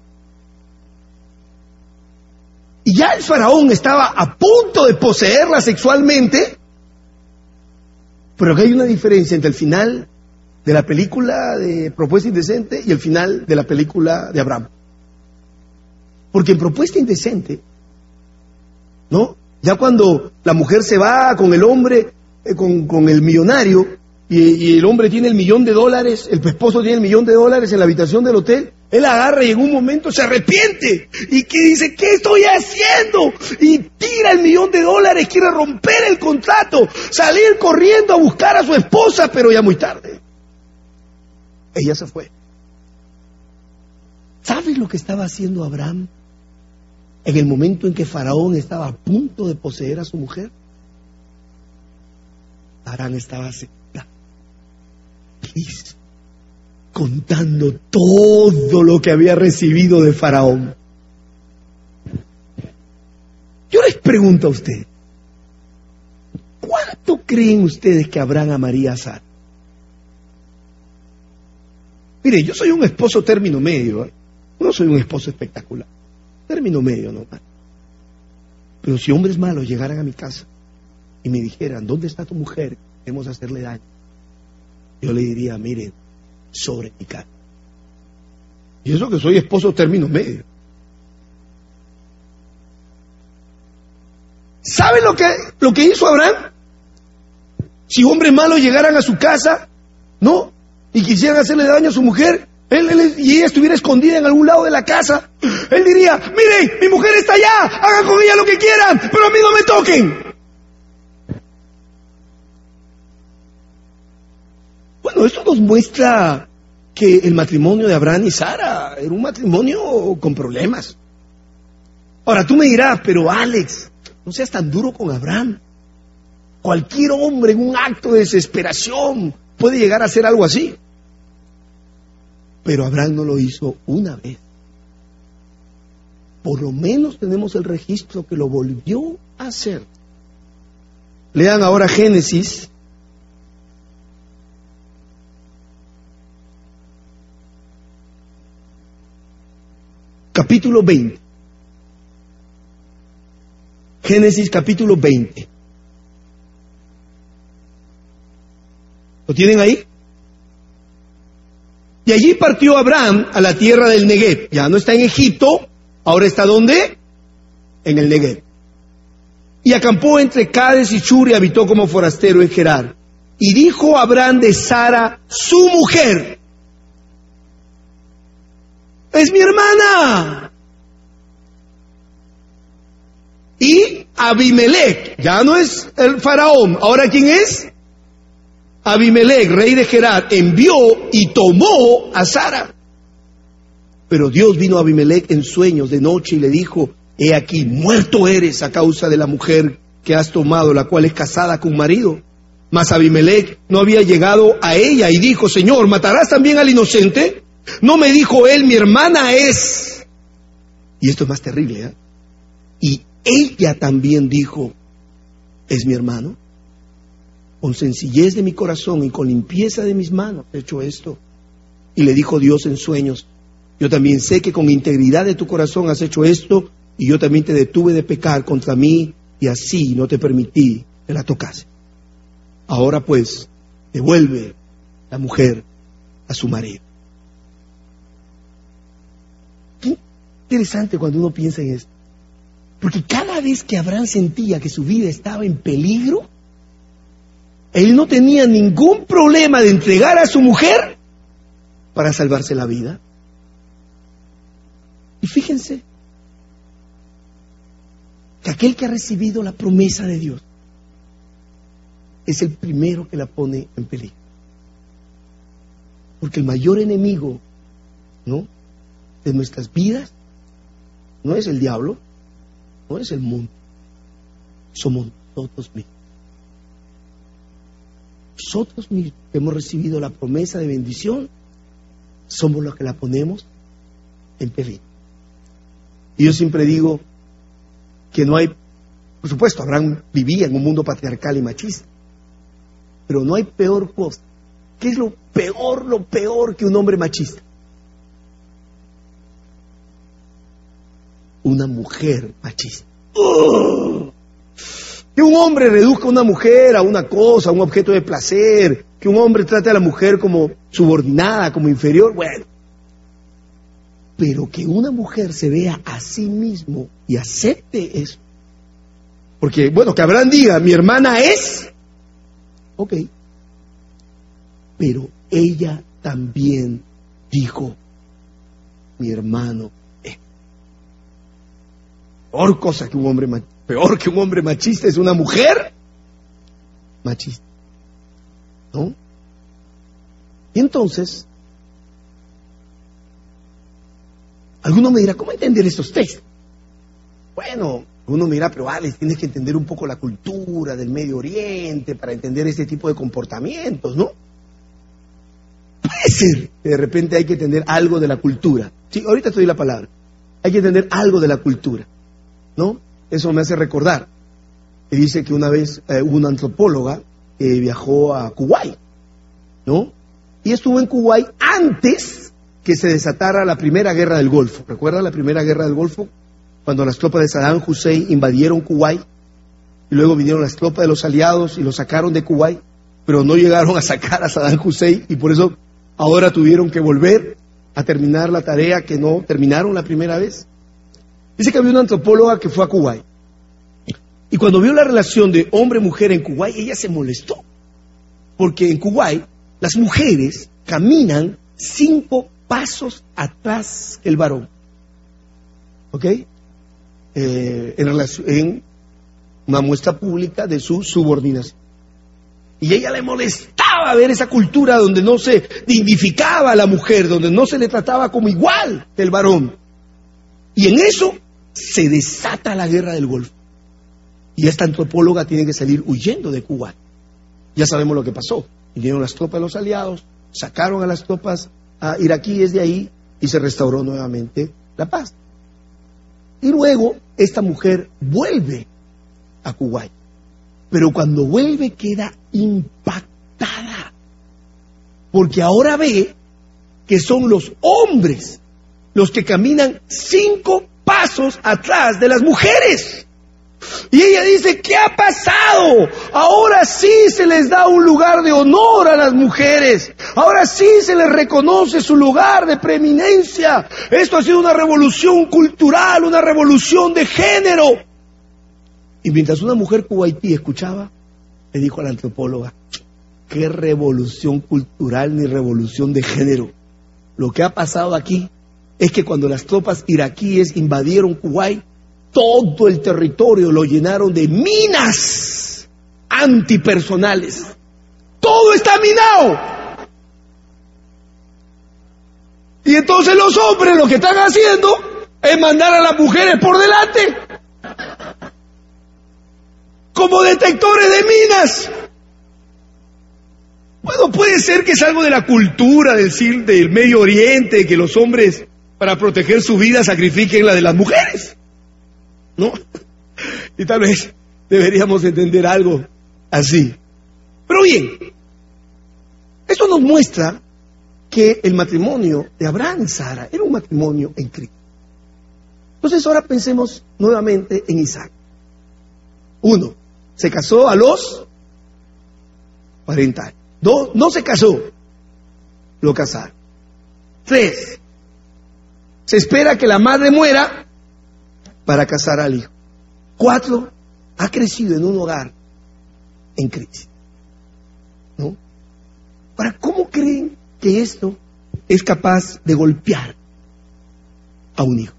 y ya el faraón estaba a punto de poseerla sexualmente, pero que hay una diferencia entre el final de la película de Propuesta Indecente y el final de la película de Abraham. Porque en Propuesta Indecente, ¿no?, ya cuando la mujer se va con el hombre, eh, con, con el millonario, y, y el hombre tiene el millón de dólares, el esposo tiene el millón de dólares en la habitación del hotel, él agarra y en un momento se arrepiente y que dice, ¿qué estoy haciendo? Y tira el millón de dólares, quiere romper el contrato, salir corriendo a buscar a su esposa, pero ya muy tarde. Ella se fue. ¿Sabes lo que estaba haciendo Abraham en el momento en que Faraón estaba a punto de poseer a su mujer? Abraham estaba sentado, contando todo lo que había recibido de Faraón. pregunto a ustedes, ¿cuánto creen ustedes que Abraham amaría a Sara? Mire, yo soy un esposo término medio, ¿eh? No soy un esposo espectacular, término medio nomás. Pero si hombres malos llegaran a mi casa y me dijeran, ¿dónde está tu mujer? Queremos hacerle daño. Yo le diría, miren, sobre mi cara. Y eso que soy esposo término medio. ¿Sabe lo que, lo que hizo Abraham? Si hombres malos llegaran a su casa, ¿no? Y quisieran hacerle daño a su mujer, él, él, y ella estuviera escondida en algún lado de la casa, él diría, miren, mi mujer está allá, hagan con ella lo que quieran, pero a mí no me toquen. Bueno, esto nos muestra que el matrimonio de Abraham y Sara era un matrimonio con problemas. Ahora tú me dirás, pero Alex, no seas tan duro con Abraham. Cualquier hombre en un acto de desesperación puede llegar a hacer algo así. Pero Abraham no lo hizo una vez. Por lo menos tenemos el registro que lo volvió a hacer. Lean ahora Génesis. Capítulo veinte. Génesis capítulo veinte. ¿Lo tienen ahí? Y allí partió Abraham a la tierra del Negev. Ya no está en Egipto, ahora está ¿dónde? En el Negev. Y acampó entre Cades y Shur y habitó como forastero en Gerar. Y dijo Abraham de Sara, su mujer, es mi hermana. Y Abimelech, ya no es el faraón, ahora ¿quién es? Abimelech, rey de Gerar, envió y tomó a Sara. Pero Dios vino a Abimelech en sueños de noche y le dijo, he aquí, muerto eres a causa de la mujer que has tomado, la cual es casada con marido. Mas Abimelech no había llegado a ella y dijo, Señor, ¿matarás también al inocente? No me dijo él, mi hermana es. Y esto es más terrible, ¿eh? Y ella también dijo, ¿es mi hermano? Con sencillez de mi corazón y con limpieza de mis manos he hecho esto. Y le dijo Dios en sueños, yo también sé que con integridad de tu corazón has hecho esto, y yo también te detuve de pecar contra mí, y así no te permití que la tocase. Ahora pues, devuelve la mujer a su marido. Qué interesante cuando uno piensa en esto. Porque cada vez que Abraham sentía que su vida estaba en peligro, él no tenía ningún problema de entregar a su mujer para salvarse la vida. Y fíjense que aquel que ha recibido la promesa de Dios es el primero que la pone en peligro. Porque el mayor enemigo, ¿no?, de nuestras vidas no es el diablo, no es el mundo, somos nosotros mismos. Nosotros mismos que hemos recibido la promesa de bendición, somos los que la ponemos en peligro. Y yo siempre digo que no hay, por supuesto, Abraham vivía en un mundo patriarcal y machista, pero no hay peor cosa. ¿Qué es lo peor, lo peor que un hombre machista? Una mujer machista. ¡Oh! Que un hombre reduzca a una mujer a una cosa, a un objeto de placer, que un hombre trate a la mujer como subordinada, como inferior, bueno. Pero que una mujer se vea a sí mismo y acepte eso. Porque, bueno, que Abraham diga, mi hermana es, ok. Pero ella también dijo, mi hermano es. Peor cosa que un hombre machista. Peor que un hombre machista es una mujer machista, ¿no? Y entonces, alguno me dirá, ¿cómo entender estos textos? Bueno, uno me dirá, pero Alex, tienes que entender un poco la cultura del Medio Oriente para entender este tipo de comportamientos, ¿no? Puede ser que de repente hay que entender algo de la cultura. Sí, ahorita te doy la palabra. Hay que entender algo de la cultura, ¿no? eso me hace recordar. Que dice que una vez eh, hubo una antropóloga que viajó a Kuwait, ¿no? Y estuvo en Kuwait antes que se desatara la primera guerra del Golfo. ¿Recuerda la primera guerra del Golfo? Cuando las tropas de Saddam Hussein invadieron Kuwait, y luego vinieron las tropas de los aliados y lo sacaron de Kuwait, pero no llegaron a sacar a Saddam Hussein, y por eso ahora tuvieron que volver a terminar la tarea que no terminaron la primera vez. Dice que había una antropóloga que fue a Kuwait, y cuando vio la relación de hombre-mujer en Kuwait, ella se molestó, porque en Kuwait las mujeres caminan cinco pasos atrás que el varón. ¿Ok? Eh, en, relación, en una muestra pública de su subordinación. Y a ella le molestaba ver esa cultura donde no se dignificaba a la mujer, donde no se le trataba como igual que el varón. Y en eso se desata la guerra del Golfo. Y esta antropóloga tiene que salir huyendo de Cuba. Ya sabemos lo que pasó. Vinieron las tropas de los aliados, sacaron a las tropas a iraquíes de ahí y se restauró nuevamente la paz. Y luego esta mujer vuelve a Kuwait, pero cuando vuelve queda impactada, porque ahora ve que son los hombres los que caminan cinco pasos atrás de las mujeres. Y ella dice, ¿qué ha pasado? Ahora sí se les da un lugar de honor a las mujeres. Ahora sí se les reconoce su lugar de preeminencia. Esto ha sido una revolución cultural, una revolución de género. Y mientras una mujer kuwaití escuchaba, le dijo a la antropóloga, ¿qué revolución cultural ni revolución de género? Lo que ha pasado aquí es que cuando las tropas iraquíes invadieron Kuwait, todo el territorio lo llenaron de minas antipersonales. Todo está minado. Y entonces los hombres lo que están haciendo es mandar a las mujeres por delante como detectores de minas. Bueno, puede ser que es algo de la cultura del, del Medio Oriente, que los hombres para proteger su vida sacrifiquen la de las mujeres, ¿no? Y tal vez deberíamos entender algo así. Pero bien, esto nos muestra que el matrimonio de Abraham y Sara era un matrimonio en Cristo. Entonces ahora pensemos nuevamente en Isaac. Uno, se casó a los cuarenta años. Dos, no se casó, lo casaron. Tres, se espera que la madre muera para casar al hijo. Cuatro, ha crecido en un hogar en crisis, ¿no? Ahora, ¿cómo creen que esto es capaz de golpear a un hijo?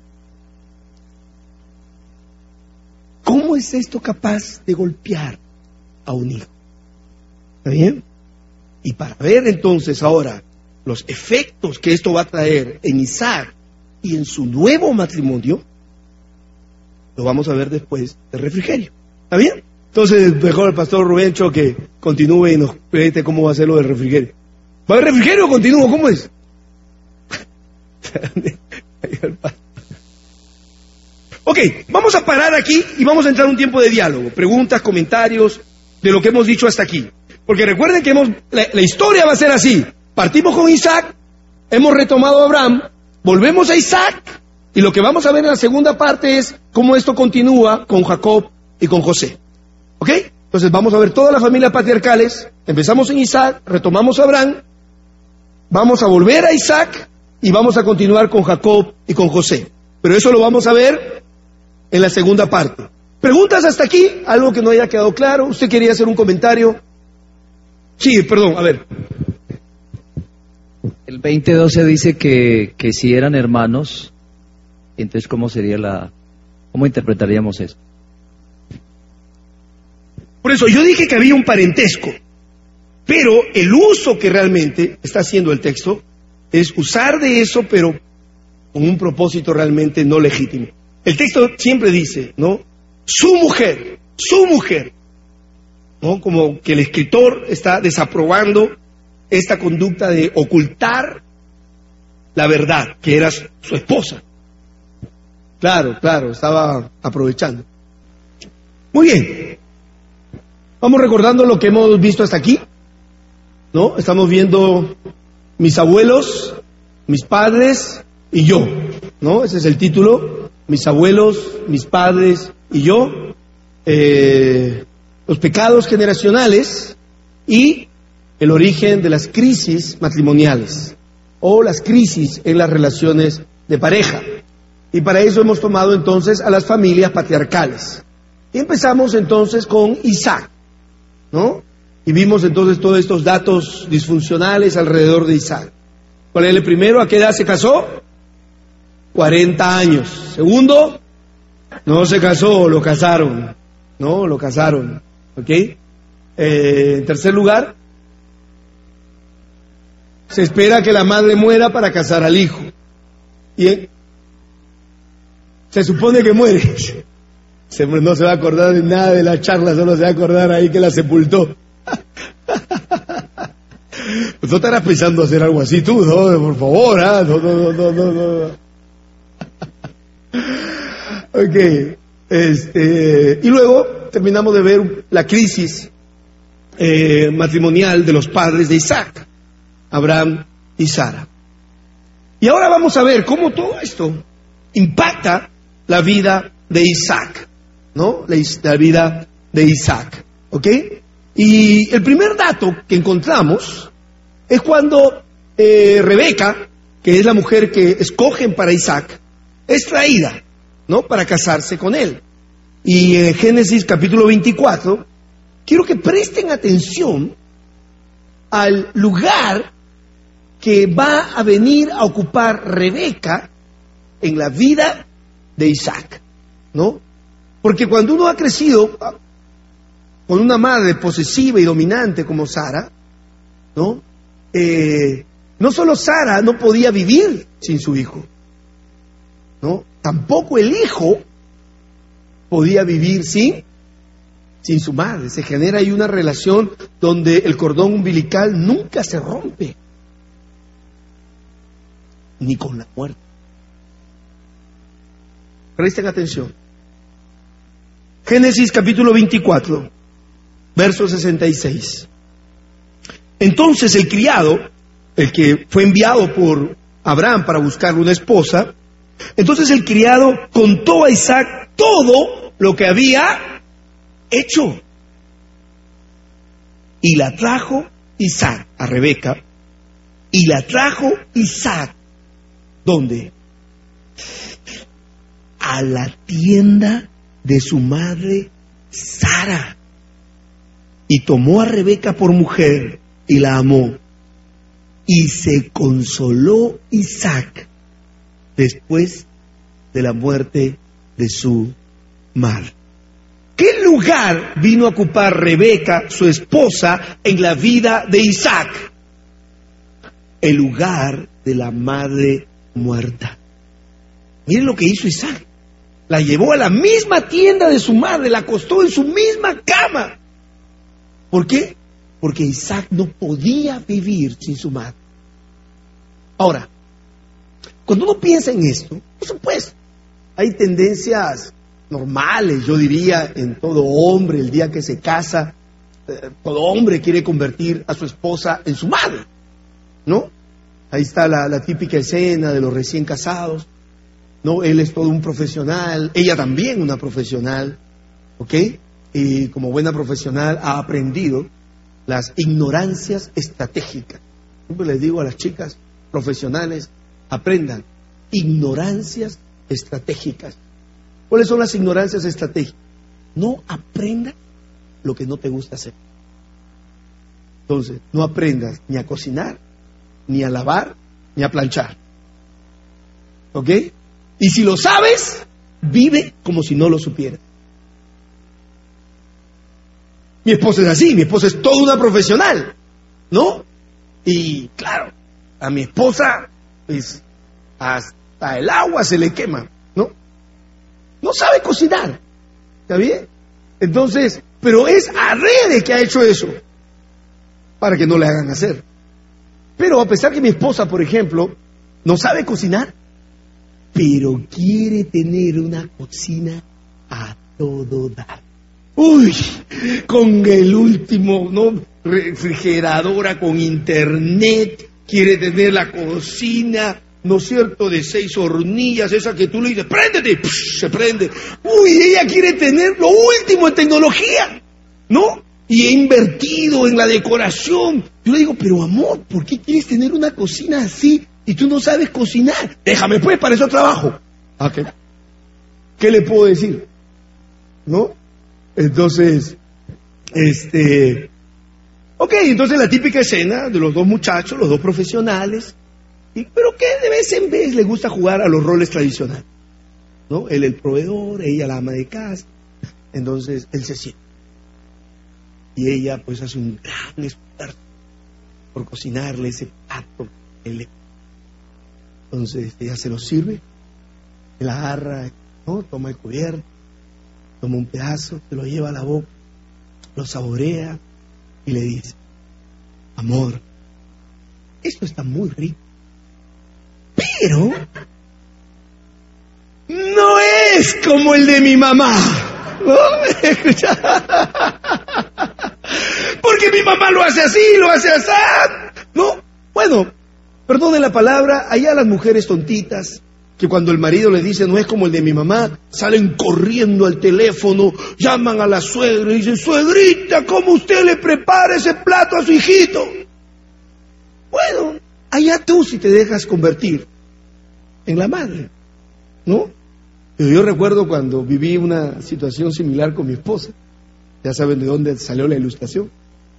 ¿Cómo es esto capaz de golpear a un hijo? ¿Está bien? Y para ver entonces ahora los efectos que esto va a traer en Isaac y en su nuevo matrimonio, lo vamos a ver después del refrigerio. ¿Está bien? Entonces, mejor el pastor Rubencho que continúe y nos cuente cómo va a ser lo del refrigerio. ¿Va a haber refrigerio o continúo? ¿Cómo es? Ok, vamos a parar aquí y vamos a entrar a un tiempo de diálogo, preguntas, comentarios de lo que hemos dicho hasta aquí. Porque recuerden que hemos, la, la historia va a ser así. Partimos con Isaac, hemos retomado a Abraham, volvemos a Isaac, y lo que vamos a ver en la segunda parte es cómo esto continúa con Jacob y con José. ¿Ok? Entonces vamos a ver todas las familias patriarcales, empezamos en Isaac, retomamos a Abraham, vamos a volver a Isaac, y vamos a continuar con Jacob y con José. Pero eso lo vamos a ver en la segunda parte. ¿Preguntas hasta aquí? ¿Algo que no haya quedado claro? ¿Usted quería hacer un comentario? Sí, perdón, a ver. El veinte doce dice que, que si eran hermanos, entonces ¿cómo sería la, cómo interpretaríamos eso? Por eso yo dije que había un parentesco, pero el uso que realmente está haciendo el texto es usar de eso, pero con un propósito realmente no legítimo. El texto siempre dice, ¿no? Su mujer, su mujer. ¿No? Como que el escritor está desaprobando esta conducta de ocultar la verdad, que era su esposa. Claro, claro, estaba aprovechando. Muy bien. Vamos recordando lo que hemos visto hasta aquí, ¿no? Estamos viendo mis abuelos, mis padres y yo, ¿no? Ese es el título. Mis abuelos, mis padres y yo. Eh, los pecados generacionales y el origen de las crisis matrimoniales o las crisis en las relaciones de pareja. Y para eso hemos tomado entonces a las familias patriarcales. Y empezamos entonces con Isaac, ¿no? Y vimos entonces todos estos datos disfuncionales alrededor de Isaac. ¿Cuál es el primero? ¿A qué edad se casó? cuarenta años. Segundo, no se casó, lo casaron. No, lo casaron. ¿Ok? Eh, en tercer lugar, se espera que la madre muera para casar al hijo. Y en, se supone que muere. No se va a acordar de nada de la charla, solo se va a acordar ahí que la sepultó. Pues no estarás pensando hacer algo así tú, ¿no? Por favor, ¿ah? No, no, no, no, no. Ok. Este, y luego terminamos de ver la crisis eh, matrimonial de los padres de Isaac, Abraham y Sara. Y ahora vamos a ver cómo todo esto impacta la vida de Isaac, ¿no? La, la vida de Isaac, ¿ok? Y el primer dato que encontramos es cuando eh, Rebeca, que es la mujer que escogen para Isaac, es traída, ¿no? Para casarse con él. Y en Génesis capítulo veinticuatro, quiero que presten atención al lugar que va a venir a ocupar Rebeca en la vida de Isaac, ¿no? Porque cuando uno ha crecido con una madre posesiva y dominante como Sara, ¿no? Eh, no solo Sara no podía vivir sin su hijo, ¿no? Tampoco el hijo podía vivir sin, sin su madre. Se genera ahí una relación donde el cordón umbilical nunca se rompe, ni con la muerte. Presten atención. Génesis capítulo veinticuatro, verso sesenta y seis. Entonces el criado, el que fue enviado por Abraham para buscarle una esposa, entonces el criado contó a Isaac todo lo que había hecho. Y la trajo Isaac a Rebeca, y la trajo Isaac, ¿dónde? A la tienda de su madre Sara. Y tomó a Rebeca por mujer y la amó. Y se consoló Isaac después de la muerte de su madre. ¿Qué lugar vino a ocupar Rebeca, su esposa, en la vida de Isaac? El lugar de la madre muerta. Miren lo que hizo Isaac. La llevó a la misma tienda de su madre, la acostó en su misma cama. ¿Por qué? Porque Isaac no podía vivir sin su madre. Ahora, cuando uno piensa en esto, por supuesto, hay tendencias normales, yo diría, en todo hombre, el día que se casa, eh, todo hombre quiere convertir a su esposa en su madre, ¿no? Ahí está la, la típica escena de los recién casados, ¿no? Él es todo un profesional, ella también una profesional, ¿ok? Y como buena profesional ha aprendido las ignorancias estratégicas. Siempre les digo a las chicas profesionales, aprendan ignorancias estratégicas. ¿Cuáles son las ignorancias estratégicas? No aprendas lo que no te gusta hacer. Entonces, no aprendas ni a cocinar, ni a lavar, ni a planchar. ¿Ok? Y si lo sabes, vive como si no lo supieras. Mi esposa es así, mi esposa es toda una profesional, ¿no? Y claro, a mi esposa, pues, hasta el agua se le quema, ¿no? No sabe cocinar, ¿está bien? Entonces, pero es adrede que ha hecho eso, para que no le hagan hacer. Pero a pesar que mi esposa, por ejemplo, no sabe cocinar, pero quiere tener una cocina a todo dar. Uy, con el último, ¿no? Refrigeradora con internet, quiere tener la cocina, ¿no es cierto?, de seis hornillas, esa que tú le dices, préndete, ¡psh! Se prende. Uy, ella quiere tener lo último en tecnología, ¿no? Y he invertido en la decoración. Yo le digo, pero amor, ¿por qué quieres tener una cocina así y tú no sabes cocinar? Déjame pues, para eso trabajo. ¿Ah, qué? ¿Qué le puedo decir? ¿No? Entonces, este... Ok, entonces la típica escena de los dos muchachos, los dos profesionales, y, pero que de vez en vez le gusta jugar a los roles tradicionales, ¿no? Él el proveedor, ella la ama de casa, entonces él se siente. Y ella pues hace un gran esfuerzo por cocinarle ese plato. Él, entonces ella se lo sirve, él agarra, ¿no? Toma el cubierto, toma un pedazo, se lo lleva a la boca, lo saborea y le dice, amor, esto está muy rico, pero no es como el de mi mamá, ¿no? Porque mi mamá lo hace así, lo hace así, ¿no? Bueno, perdone la palabra, allá las mujeres tontitas, que cuando el marido le dice no es como el de mi mamá, salen corriendo al teléfono, llaman a la suegra y dicen, suegrita, ¿cómo usted le prepara ese plato a su hijito? Bueno, allá tú si te dejas convertir en la madre, ¿no? Pero yo recuerdo cuando viví una situación similar con mi esposa, ya saben de dónde salió la ilustración.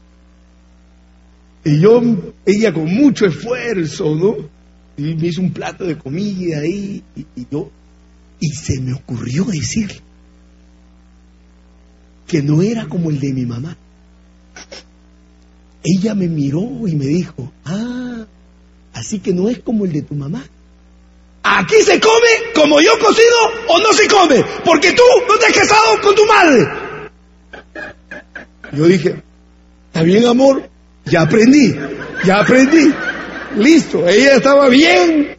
Y yo, ella con mucho esfuerzo, ¿no? Y me hizo un plato de comida ahí, y, y yo, y se me ocurrió decirle que no era como el de mi mamá. Ella me miró y me dijo, ah, así que no es como el de tu mamá. Aquí se come como yo cocino o no se come, porque tú no te has casado con tu madre. Yo dije, está bien, amor, ya aprendí, ya aprendí. Listo, ella estaba bien.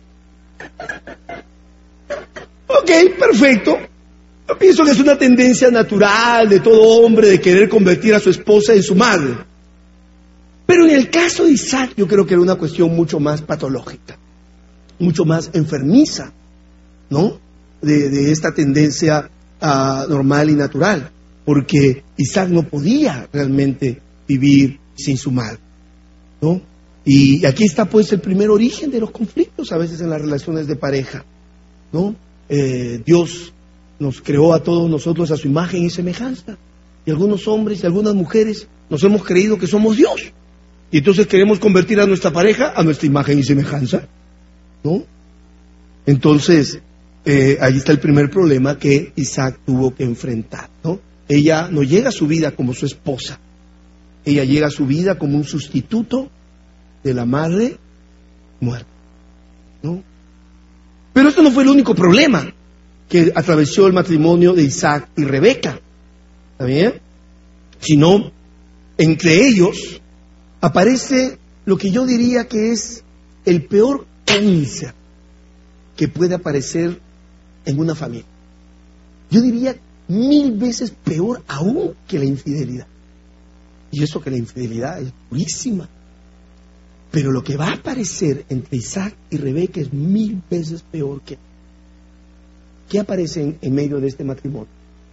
Ok, perfecto. Yo pienso que es una tendencia natural de todo hombre de querer convertir a su esposa en su madre. Pero en el caso de Isaac yo creo que era una cuestión mucho más patológica, mucho más enfermiza, ¿no? De, de esta tendencia uh, normal y natural, porque Isaac no podía realmente vivir sin su madre, ¿no? Y aquí está pues el primer origen de los conflictos a veces en las relaciones de pareja, ¿no? Eh, Dios nos creó a todos nosotros a su imagen y semejanza, y algunos hombres y algunas mujeres nos hemos creído que somos Dios, y entonces queremos convertir a nuestra pareja a nuestra imagen y semejanza, ¿no? Entonces, eh, ahí está el primer problema que Isaac tuvo que enfrentar, ¿no? Ella no llega a su vida como su esposa, ella llega a su vida como un sustituto de la madre muerta, ¿no? Pero esto no fue el único problema que atravesó el matrimonio de Isaac y Rebeca, ¿está bien? Sino, entre ellos aparece lo que yo diría que es el peor cáncer que puede aparecer en una familia. Yo diría mil veces peor aún que la infidelidad. Y eso que la infidelidad es durísima. Pero lo que va a aparecer entre Isaac y Rebeca es mil veces peor que... ¿Qué aparece en, en medio de este matrimonio?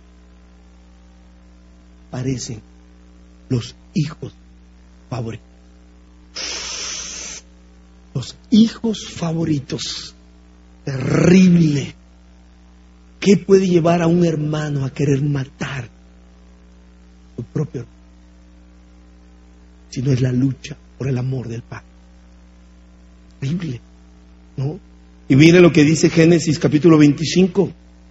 Aparecen los hijos favoritos. Los hijos favoritos. Terrible. ¿Qué puede llevar a un hermano a querer matar a su propio hermano? Si no es la lucha por el amor del Padre. Terrible, ¿no? Y mire lo que dice Génesis capítulo veinticinco,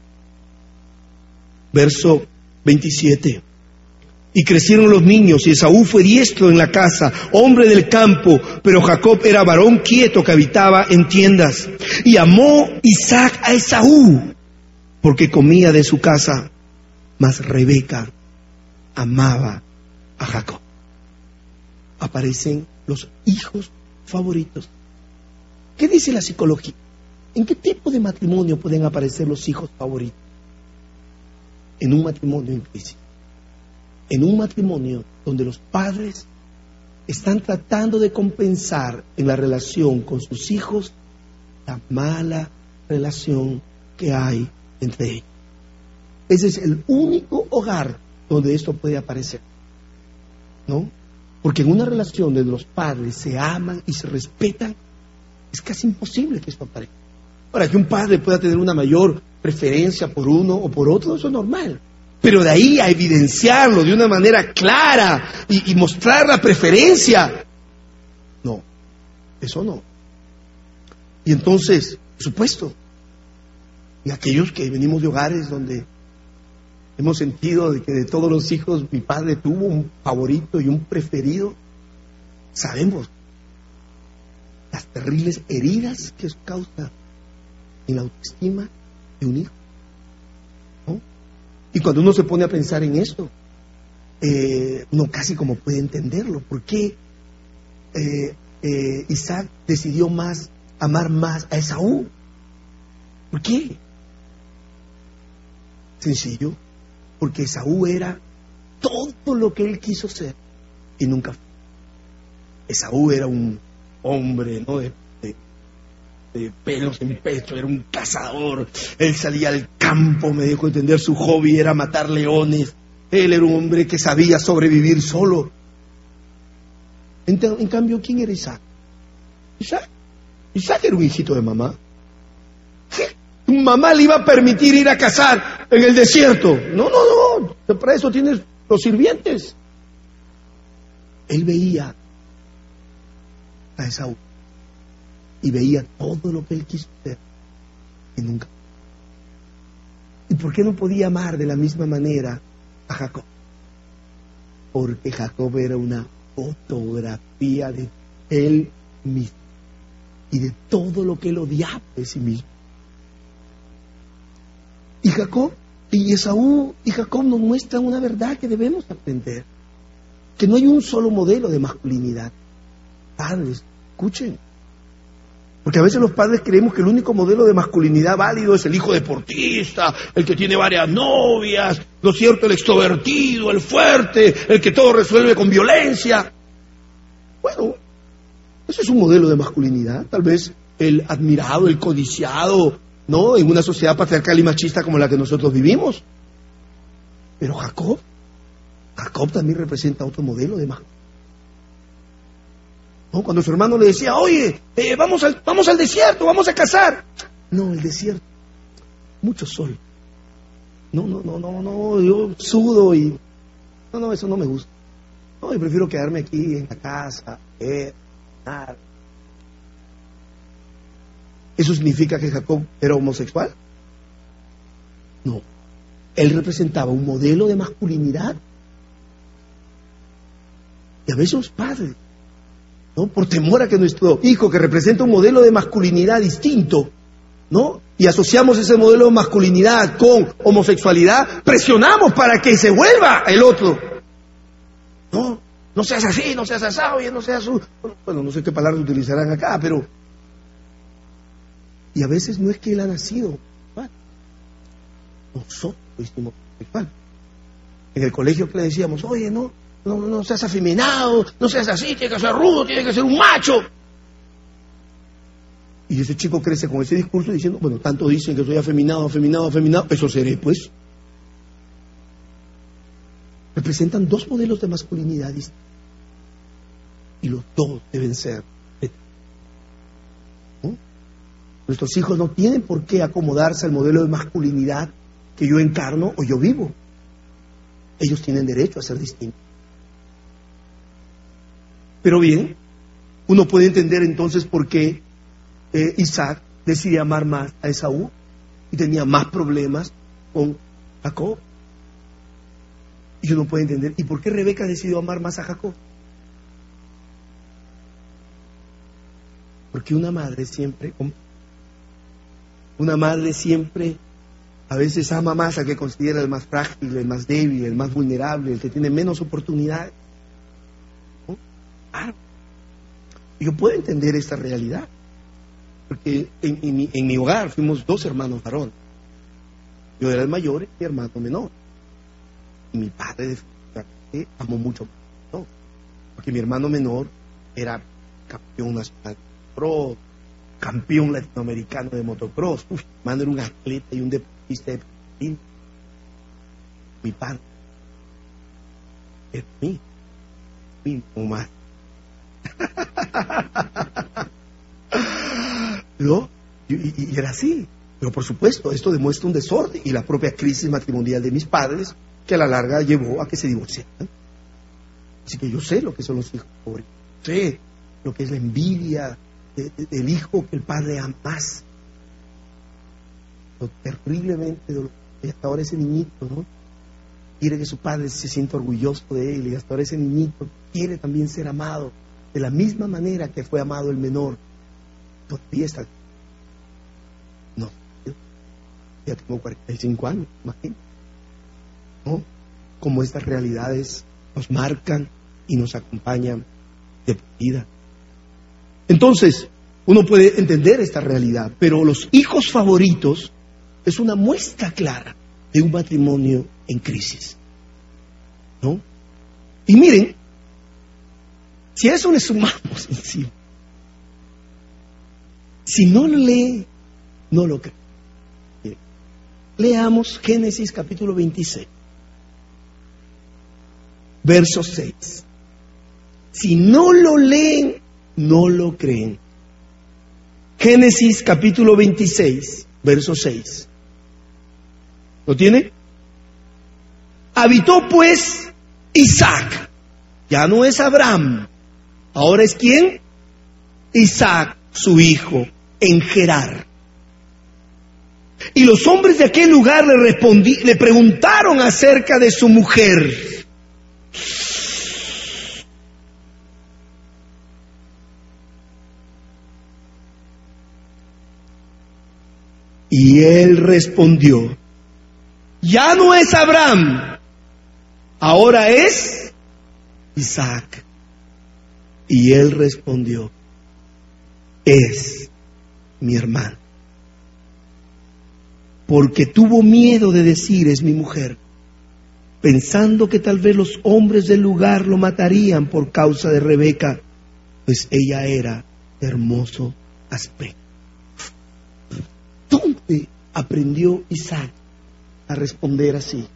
verso veintisiete. Y crecieron los niños, y Esaú fue diestro en la casa, hombre del campo, pero Jacob era varón quieto que habitaba en tiendas. Y amó Isaac a Esaú, porque comía de su casa, mas Rebeca amaba a Jacob. Aparecen los hijos favoritos. ¿Qué dice la psicología? ¿En qué tipo de matrimonio pueden aparecer los hijos favoritos? En un matrimonio en crisis. en un matrimonio donde los padres están tratando de compensar en la relación con sus hijos la mala relación que hay entre ellos. Ese es el único hogar donde esto puede aparecer, ¿no? Porque en una relación donde los padres se aman y se respetan, es casi imposible que esto aparezca. Ahora, que un padre pueda tener una mayor preferencia por uno o por otro, eso es normal. Pero de ahí a evidenciarlo de una manera clara y, y mostrar la preferencia, no, eso no. Y entonces, por supuesto, y aquellos que venimos de hogares donde hemos sentido de que de todos los hijos mi padre tuvo un favorito y un preferido, sabemos las terribles heridas que eso causa en la autoestima de un hijo, ¿no? Y cuando uno se pone a pensar en esto, eh, uno casi como puede entenderlo. ¿Por qué eh, eh, Isaac decidió más amar más a Esaú? ¿Por qué? Sencillo, porque Esaú era todo lo que él quiso ser y nunca fue. Esaú era un hombre, ¿no? de, de, de pelos en pecho, era un cazador. Él salía al campo, me dejó entender, su hobby era matar leones. Él era un hombre que sabía sobrevivir solo. En, en cambio, ¿quién era Isaac? Isaac. Isaac era un hijito de mamá. ¿Qué? Tu mamá le iba a permitir ir a cazar en el desierto. No, no, no. Para eso tienes los sirvientes. Él veía a Esaú y veía todo lo que él quiso hacer y nunca. ¿Y por qué no podía amar de la misma manera a Jacob? Porque Jacob era una fotografía de él mismo y de todo lo que él odiaba de sí mismo. Y Jacob y Esaú y Jacob nos muestran una verdad que debemos aprender, que no hay un solo modelo de masculinidad. Padres, escuchen, porque a veces los padres creemos que el único modelo de masculinidad válido es el hijo deportista, el que tiene varias novias, ¿no es cierto?, el extrovertido, el fuerte, el que todo resuelve con violencia. Bueno, ese es un modelo de masculinidad, tal vez el admirado, el codiciado, ¿no?, en una sociedad patriarcal y machista como la que nosotros vivimos. Pero Jacob, Jacob también representa otro modelo de masculinidad. ¿No? Cuando su hermano le decía, oye, eh, vamos, al, vamos al desierto, vamos a cazar. No, el desierto, mucho sol. No, no, no, no, no, yo sudo y... No, no, eso no me gusta. No, yo prefiero quedarme aquí en la casa, eh, nada. ¿Eso significa que Jacob era homosexual? No. Él representaba un modelo de masculinidad. Y a veces los padres, ¿no?, por temor a que nuestro hijo, que representa un modelo de masculinidad distinto, ¿no?, y asociamos ese modelo de masculinidad con homosexualidad, presionamos para que se vuelva el otro. No, no seas así, no seas asado, y no seas un... Bueno, no sé qué palabras utilizarán acá, pero... Y a veces no es que él ha nacido homosexual. Nosotros lo hicimos homosexual. En el colegio que le decíamos, oye, no, no, no seas afeminado, no seas así, tiene que ser rudo, tiene que ser un macho. Y ese chico crece con ese discurso diciendo, bueno, tanto dicen que soy afeminado, afeminado, afeminado, eso seré, pues. Representan dos modelos de masculinidad distintos. Y los dos deben ser. ¿No? Nuestros hijos no tienen por qué acomodarse al modelo de masculinidad que yo encarno o yo vivo. Ellos tienen derecho a ser distintos. Pero bien, uno puede entender entonces por qué eh, Isaac decide amar más a Esaú y tenía más problemas con Jacob. Y uno puede entender, ¿y por qué Rebeca decidió amar más a Jacob? Porque una madre siempre, una madre siempre a veces ama más a que considera el más frágil, el más débil, el más vulnerable, el que tiene menos oportunidades. ¿No? Claro. Yo puedo entender esta realidad, porque en, en, mi, en mi hogar fuimos dos hermanos varones. Yo era el mayor y mi hermano menor. Y mi padre que amo mucho, ¿no? Porque mi hermano menor era campeón nacional de motocross, campeón latinoamericano de motocross. Uf, mi hermano era un atleta y un deportista de patín. Mi padre es mí, mí como más. ¿No? Y, y, y era así. Pero por supuesto, esto demuestra un desorden y la propia crisis matrimonial de mis padres, que a la larga llevó a que se divorciaran. Así que yo sé lo que son los hijos pobres, sé lo que es la envidia de, de, del hijo que el padre ama más. Lo terriblemente doloroso. Y hasta ahora ese niñito, ¿no? Quiere que su padre se sienta orgulloso de él, y hasta ahora ese niñito quiere también ser amado de la misma manera que fue amado el menor. Todavía está. No, yo ya tengo cuarenta y cinco años, imagínate, ¿no? Como estas realidades nos marcan y nos acompañan de vida. Entonces, uno puede entender esta realidad, pero los hijos favoritos es una muestra clara de un matrimonio en crisis, ¿no? Y miren, si a eso le sumamos encima, si no lo lee, no lo cree. Miren, leamos Génesis capítulo veintiséis, verso seis. Si no lo leen, no lo creen. Génesis capítulo veintiséis, verso seis. ¿Lo tiene? Habitó pues Isaac. Ya no es Abraham. Ahora es ¿quién? Isaac, su hijo, en Gerar. Y los hombres de aquel lugar le respondí, le preguntaron acerca de su mujer. Y él respondió: ya no es Abraham, ahora es Isaac. Y él respondió: es mi hermano. Porque tuvo miedo de decir es mi mujer, pensando que tal vez los hombres del lugar lo matarían por causa de Rebeca, pues ella era de hermoso aspecto. ¿Dónde aprendió Isaac a responder así?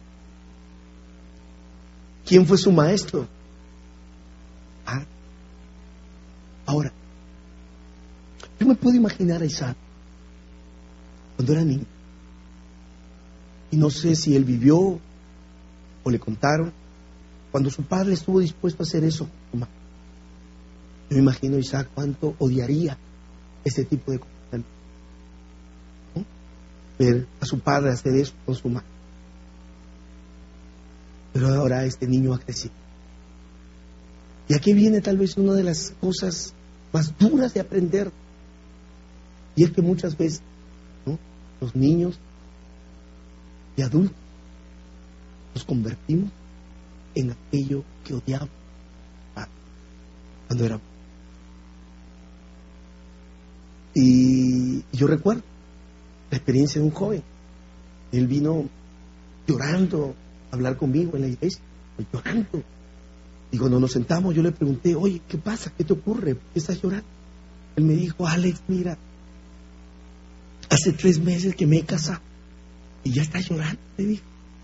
¿Quién fue su maestro? Ah. Ahora, yo me puedo imaginar a Isaac cuando era niño. Y no sé si él vivió o le contaron cuando su padre estuvo dispuesto a hacer eso con su madre. Yo me imagino a Isaac cuánto odiaría ese tipo de cosas. ¿No? Ver a su padre hacer eso con su madre. Pero ahora este niño ha crecido. Y aquí viene tal vez una de las cosas más duras de aprender. Y es que muchas veces, ¿no?, los niños y adultos nos convertimos en aquello que odiamos cuando éramos. Y yo recuerdo la experiencia de un joven. Él vino llorando a hablar conmigo en la iglesia, llorando. Y cuando nos sentamos yo le pregunté: oye, ¿qué pasa? ¿Qué te ocurre? ¿Por qué estás llorando? Él me dijo: Alex, mira, hace tres meses que me he casado y ya está llorando, me dijo.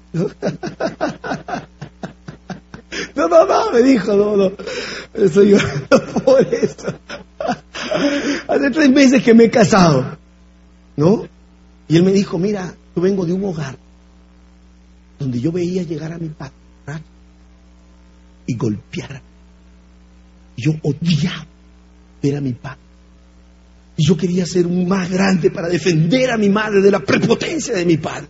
No, no, no, me dijo, no, no, estoy llorando por eso. Hace tres meses que me he casado, ¿no? Y él me dijo: mira, yo vengo de un hogar donde yo veía llegar a mi padre y golpear. Yo odiaba ver a mi padre. Y yo quería ser un más grande para defender a mi madre de la prepotencia de mi padre.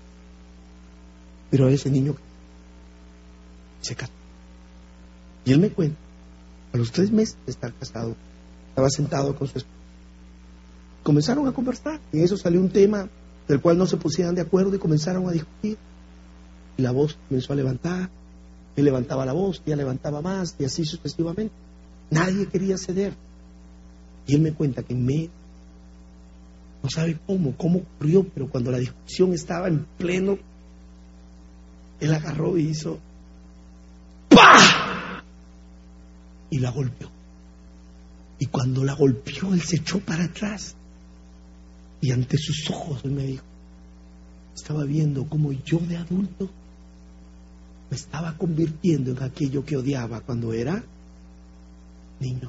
Pero ese niño se casó. Y él me cuenta, a los tres meses de estar casado, estaba sentado con su esposa. Comenzaron a conversar, y en eso salió un tema del cual no se pusieran de acuerdo y comenzaron a discutir. Y la voz comenzó a levantar, él levantaba la voz, ella levantaba más, y así sucesivamente. Nadie quería ceder. Y él me cuenta que en medio, no sabe cómo, cómo ocurrió, pero cuando la discusión estaba en pleno, él agarró y hizo ¡pah! Y la golpeó. Y cuando la golpeó, él se echó para atrás. Y ante sus ojos él me dijo, estaba viendo cómo yo de adulto me estaba convirtiendo en aquello que odiaba cuando era niño.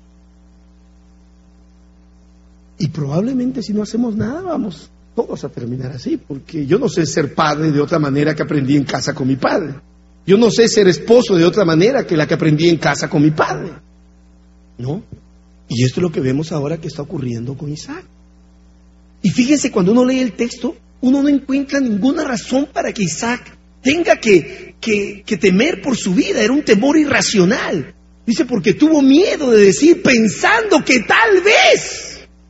Y probablemente si no hacemos nada vamos todos a terminar así, porque yo no sé ser padre de otra manera que aprendí en casa con mi padre. Yo no sé ser esposo de otra manera que la que aprendí en casa con mi padre. ¿No? Y esto es lo que vemos ahora que está ocurriendo con Isaac. Y fíjense, cuando uno lee el texto, uno no encuentra ninguna razón para que Isaac tenga que, que, que temer por su vida. Era un temor irracional. Dice, porque tuvo miedo de decir, pensando que tal vez.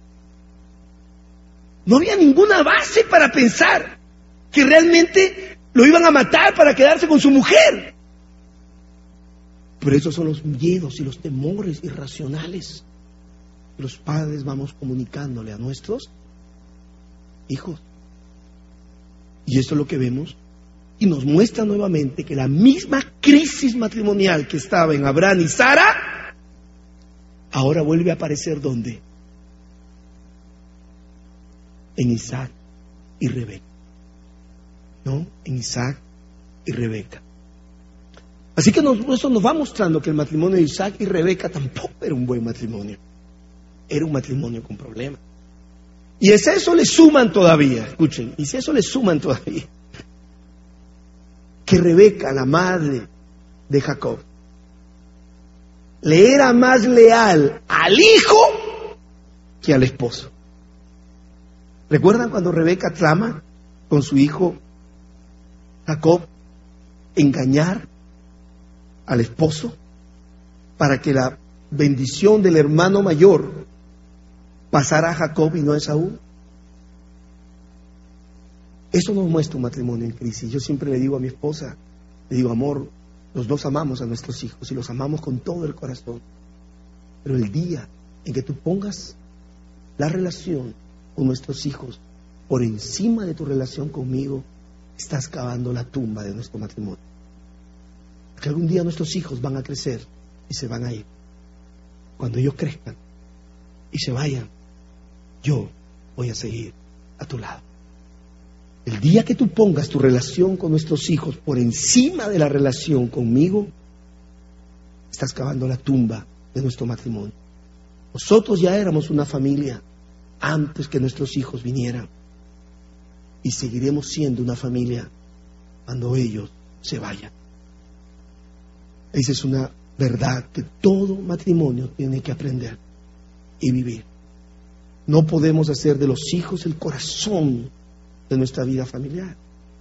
No había ninguna base para pensar que realmente lo iban a matar para quedarse con su mujer. Pero esos son los miedos y los temores irracionales que los padres vamos comunicándole a nuestros hijos. Y esto es lo que vemos. Y nos muestra nuevamente que la misma crisis matrimonial que estaba en Abraham y Sara, ahora vuelve a aparecer ¿dónde? En Isaac y Rebeca. ¿No? En Isaac y Rebeca. Así que nos, eso nos va mostrando que el matrimonio de Isaac y Rebeca tampoco era un buen matrimonio. Era un matrimonio con problemas. Y es eso le suman todavía, escuchen, y si eso le suman todavía, que Rebeca, la madre de Jacob, le era más leal al hijo que al esposo. ¿Recuerdan cuando Rebeca trama con su hijo Jacob engañar al esposo para que la bendición del hermano mayor pasara a Jacob y no a Esaú? Eso nos muestra un matrimonio en crisis. Yo siempre le digo a mi esposa, le digo, amor, los dos amamos a nuestros hijos y los amamos con todo el corazón. Pero el día en que tú pongas la relación con nuestros hijos por encima de tu relación conmigo, estás cavando la tumba de nuestro matrimonio. Porque algún día nuestros hijos van a crecer y se van a ir. Cuando ellos crezcan y se vayan, yo voy a seguir a tu lado. El día que tú pongas tu relación con nuestros hijos por encima de la relación conmigo, estás cavando la tumba de nuestro matrimonio. Nosotros ya éramos una familia antes que nuestros hijos vinieran. Y seguiremos siendo una familia cuando ellos se vayan. Esa es una verdad que todo matrimonio tiene que aprender y vivir. No podemos hacer de los hijos el corazón de nuestra vida familiar.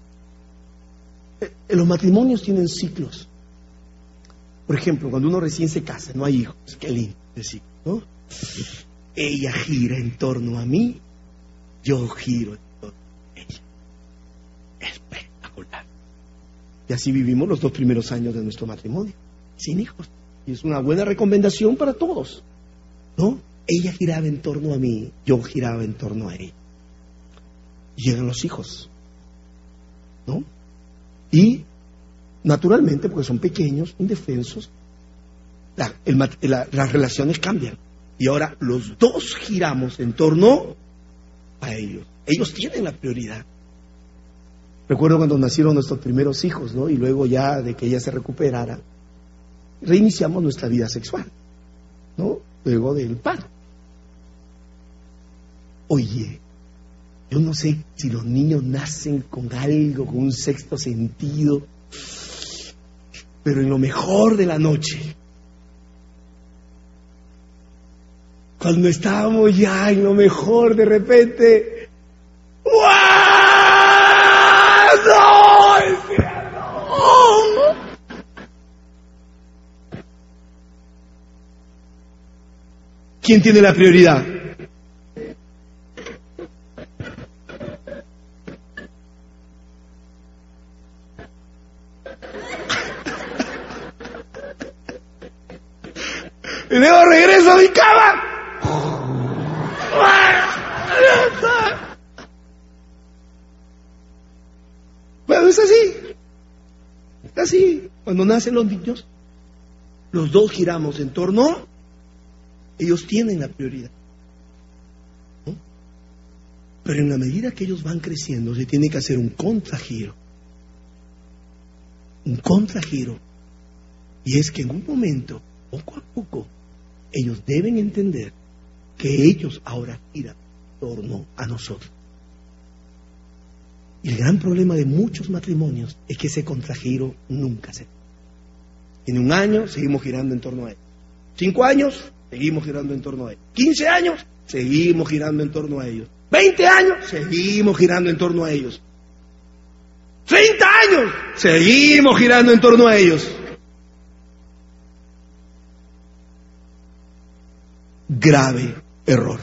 Eh, los matrimonios tienen ciclos. Por ejemplo, cuando uno recién se casa, no hay hijos, qué lindo decir, ¿no? Ella gira en torno a mí, yo giro en torno a ella. Espectacular. Y así vivimos los dos primeros años de nuestro matrimonio, sin hijos. Y es una buena recomendación para todos, ¿no? Ella giraba en torno a mí, yo giraba en torno a ella. Llegan los hijos, ¿no? Y naturalmente, porque son pequeños, indefensos, la, el, la, las relaciones cambian. Y ahora los dos giramos en torno a ellos. Ellos tienen la prioridad. Recuerdo cuando nacieron nuestros primeros hijos, ¿no? Y luego ya de que ella se recuperara, reiniciamos nuestra vida sexual, ¿no? Luego del parto. Oye, yo no sé si los niños nacen con algo, con un sexto sentido, pero en lo mejor de la noche, cuando estábamos ya en lo mejor, de repente, ¡guau! ¡No! Decía, ¡no! ¿Quién tiene la prioridad? Y luego regreso a mi cama. Bueno, es así. Así, cuando nacen los niños, los dos giramos en torno, ellos tienen la prioridad. ¿No? Pero en la medida que ellos van creciendo, se tiene que hacer un contragiro. Un contragiro. Y es que en un momento, poco a poco, ellos deben entender que ellos ahora giran en torno a nosotros. Y el gran problema de muchos matrimonios es que ese contragiro nunca se da. En un año seguimos girando en torno a él. Cinco años, seguimos girando en torno a él. Quince años, seguimos girando en torno a ellos. Veinte años, seguimos girando en torno a ellos. Treinta años, seguimos girando en torno a ellos. Grave error.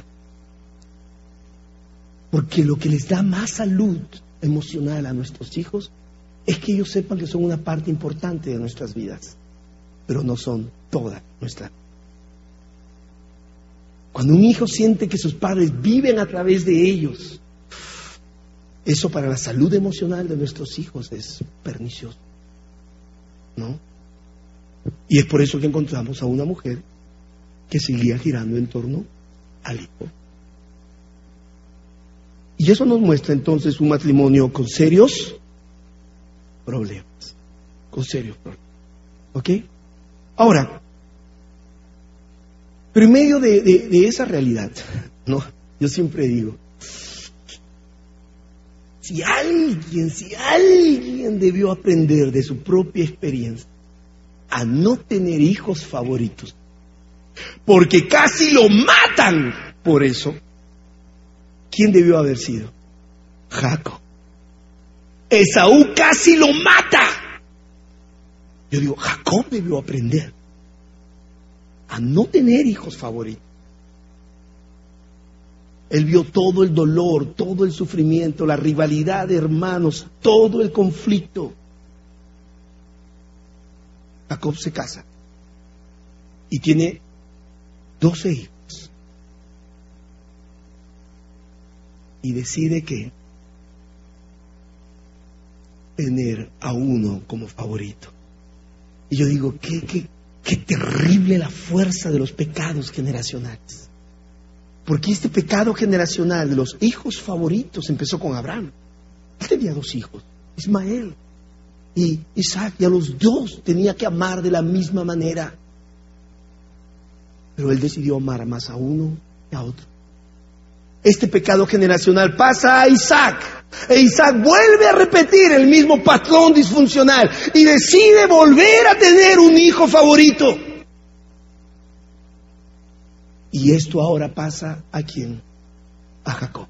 Porque lo que les da más salud emocional a nuestros hijos es que ellos sepan que son una parte importante de nuestras vidas, pero no son toda nuestra vida. Cuando un hijo siente que sus padres viven a través de ellos, eso para la salud emocional de nuestros hijos es pernicioso, ¿no? Y es por eso que encontramos a una mujer que seguía girando en torno al hijo. Y eso nos muestra entonces un matrimonio con serios problemas. Con serios problemas. ¿Ok? Ahora, pero en medio de, de, de esa realidad, ¿no? Yo siempre digo, si alguien, si alguien debió aprender de su propia experiencia a no tener hijos favoritos, porque casi lo matan por eso, ¿quién debió haber sido? Jacob. Esaú casi lo mata. Yo digo, Jacob debió aprender a no tener hijos favoritos. Él vio todo el dolor, todo el sufrimiento, la rivalidad de hermanos, todo el conflicto. Jacob se casa y tiene doce hijos. Y decide que tener a uno como favorito. Y yo digo, qué, qué, qué terrible la fuerza de los pecados generacionales. Porque este pecado generacional de los hijos favoritos empezó con Abraham. Él tenía dos hijos, Ismael y Isaac, y a los dos tenía que amar de la misma manera. Pero él decidió amar más a uno que a otro. Este pecado generacional pasa a Isaac, e Isaac vuelve a repetir el mismo patrón disfuncional y decide volver a tener un hijo favorito. Y esto ahora pasa ¿a quién? A Jacob.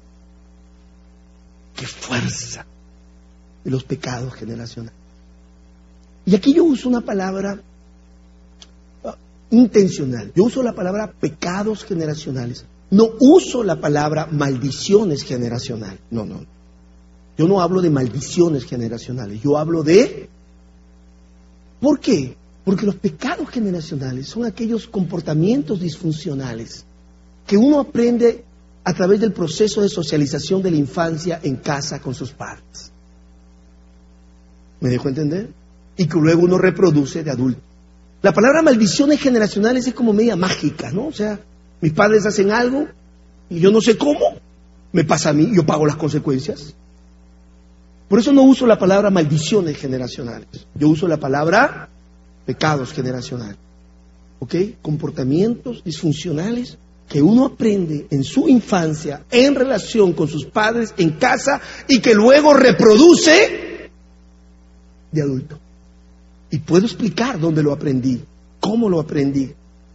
¡Qué fuerza de los pecados generacionales! Y aquí yo uso una palabra uh, intencional. Yo uso la palabra pecados generacionales. No uso la palabra maldiciones generacionales. No, no. Yo no hablo de maldiciones generacionales. Yo hablo de... ¿Por qué? Porque los pecados generacionales son aquellos comportamientos disfuncionales que uno aprende a través del proceso de socialización de la infancia en casa con sus padres. ¿Me dejo entender? Y que luego uno reproduce de adulto. La palabra maldiciones generacionales es como media mágica, ¿no? O sea, mis padres hacen algo y yo no sé cómo, me pasa a mí, yo pago las consecuencias. Por eso no uso la palabra maldiciones generacionales. Yo uso la palabra pecados generacionales. ¿Ok? Comportamientos disfuncionales que uno aprende en su infancia, en relación con sus padres, en casa, y que luego reproduce de adulto. Y puedo explicar dónde lo aprendí, cómo lo aprendí.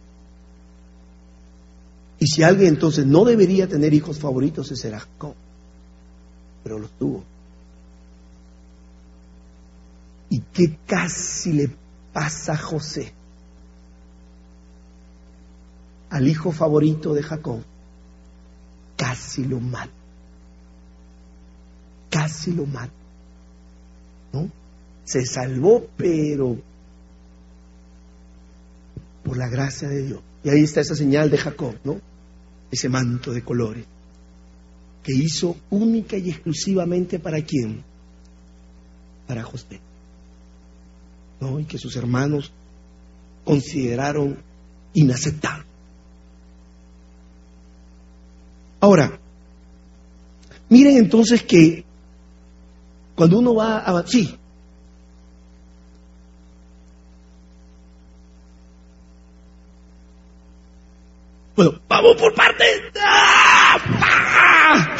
Y si alguien entonces no debería tener hijos favoritos, ese era Jacob. Pero los tuvo. ¿Y qué casi le pasa a José? Al hijo favorito de Jacob, casi lo mata. Casi lo mata. ¿No? Se salvó, pero por la gracia de Dios. Y ahí está esa señal de Jacob, ¿no? Ese manto de colores que hizo única y exclusivamente ¿para quién? Para José. ¿no? Y que sus hermanos consideraron inaceptable. Ahora, miren entonces que cuando uno va a... Sí. Bueno, vamos por partes. ¡Ah!